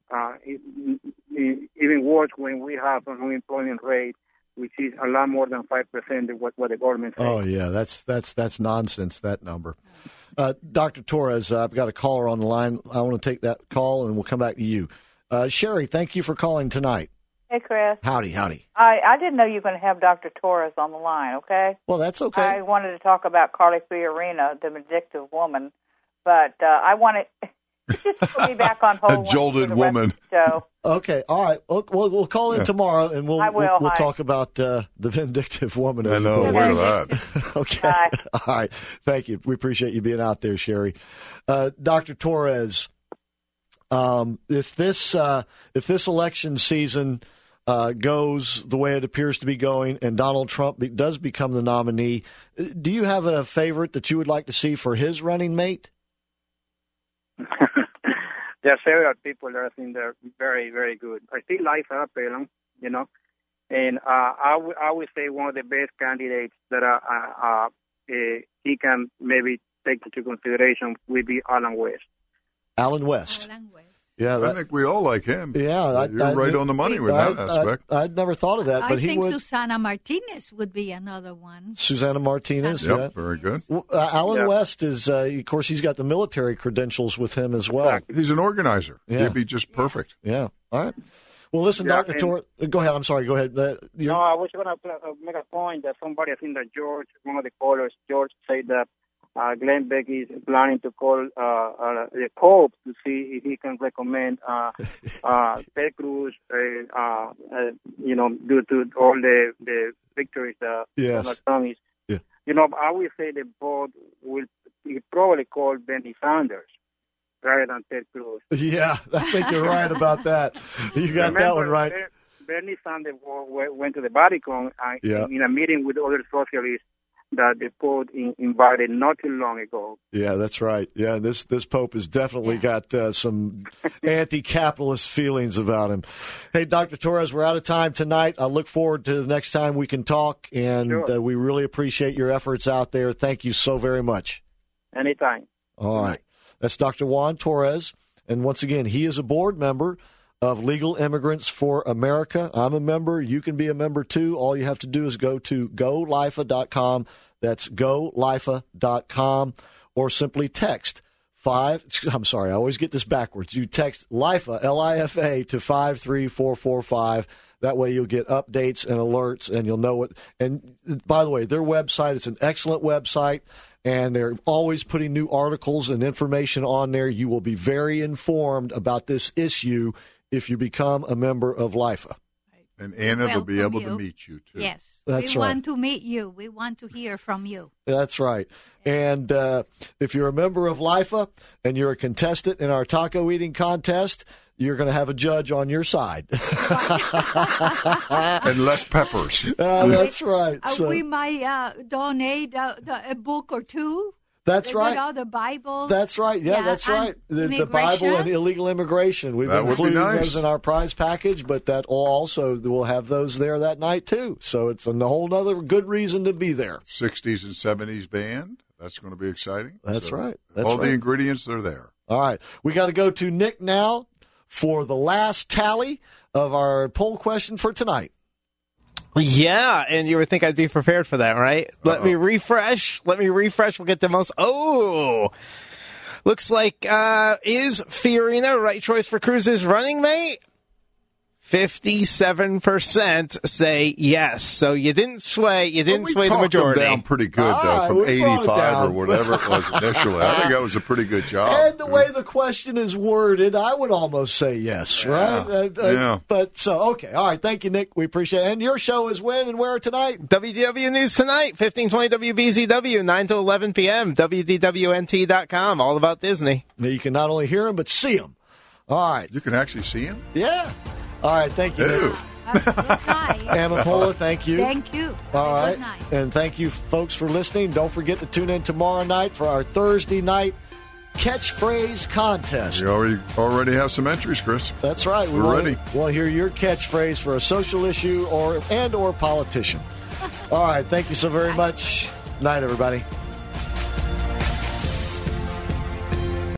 Even worse when we have an unemployment rate, which is a lot more than 5% of what the government says. Oh yeah, that's nonsense. That number. Dr. Torres, I've got a caller on the line. I want to take that call, and we'll come back to you. Sherry, thank you for calling tonight. Hey, Chris. Howdy. I didn't know you were going to have Dr. Torres on the line, okay? Well, that's okay. I wanted to talk about Carly Fiorina, the vindictive woman, but I wanted just put me back on hold. A jolted woman. Okay, all right. We'll call in tomorrow, and we'll talk about the vindictive woman. I know. Look at that. Okay. Bye. All right. Thank you. We appreciate you being out there, Sherry. Dr. Torres, if this election season goes the way it appears to be going, and Donald Trump does become the nominee, do you have a favorite that you would like to see for his running mate? There are several people that I think they're very, very good. I still like Sarah Palin, you know, and I would say one of the best candidates that he can maybe take into consideration would be Alan West. Alan West. Yeah, I think we all like him. Yeah, you're right on the money with that aspect. I'd never thought of that, but I think Susana Martinez would be another one. Susana Martinez, yeah, very good. Alan West is, of course, he's got the military credentials with him as well. He's an organizer. Yeah. He'd be just perfect. Yeah. All right. Well, listen, Yeah, Dr. Torres. Go ahead. I'm sorry. Go ahead. No, I was going to make a point that somebody, I think that George, one of the callers, George, said that Glenn Beck is planning to call the Pope to see if he can recommend Ted Cruz, due to all the victories that Donald Trump is. Yeah. I would say the board will probably call Bernie Sanders rather than Ted Cruz. Yeah, I think you're right about that. You got that one right. Bernie Sanders went to the Vatican in a meeting with other socialists that the Pope invited not too long ago. Yeah, that's right. Yeah, this Pope has definitely got some anti-capitalist feelings about him. Hey, Dr. Torres, we're out of time tonight. I look forward to the next time we can talk, and we really appreciate your efforts out there. Thank you so very much. Anytime. All right. That's Dr. Juan Torres, and once again, he is a board member of Legal Immigrants for America. I'm a member. You can be a member, too. All you have to do is go to GoLIFA.com. That's GoLIFA.com, or simply text I always get this backwards. You text LIFA, L-I-F-A, to 53445. That way you'll get updates and alerts, and you'll know what. And by the way, their website is an excellent website, and they're always putting new articles and information on there. You will be very informed about this issue if you become a member of LIFA. And Anna will be able to meet you, too. Yes. That's we right. want to meet you. We want to hear from you. That's right. And if you're a member of LIFA and you're a contestant in our taco eating contest, you're going to have a judge on your side. And less peppers. That's right. We might donate a book or two. That's right. The Bible. That's right. Yeah, that's right. The Bible and illegal immigration. We've included those in our prize package, but that also we'll have those there that night too. So it's a whole other good reason to be there. 60s and 70s band. That's going to be exciting. That's right. All the ingredients are there. All right. We got to go to Nick now for the last tally of our poll question for tonight. Yeah, and you would think I'd be prepared for that, right? Let me refresh. We'll get the most. Oh, looks like is Fiorina right choice for Cruz's running mate? 57% say yes. So you didn't sway. You didn't sway the majority. Them down pretty good though, from 85 or whatever it was initially. I think that was a pretty good job. And the way the question is worded, I would almost say yes, right? Yeah. But so okay, all right. Thank you, Nick. We appreciate it. And your show is when and where tonight? WDW News Tonight, 1520 WBZW, 9 to 11 p.m. WDWNT.com. All about Disney. You can not only hear them but see them. All right. You can actually see him? Yeah. All right, thank you, Nick. Amapola, thank you. Thank you. All right. And thank you, folks, for listening. Don't forget to tune in tomorrow night for our Thursday night catchphrase contest. We already have some entries, Chris. That's right. We're ready. We want to hear your catchphrase for a social issue or politician. All right, thank you so very much. Night, everybody.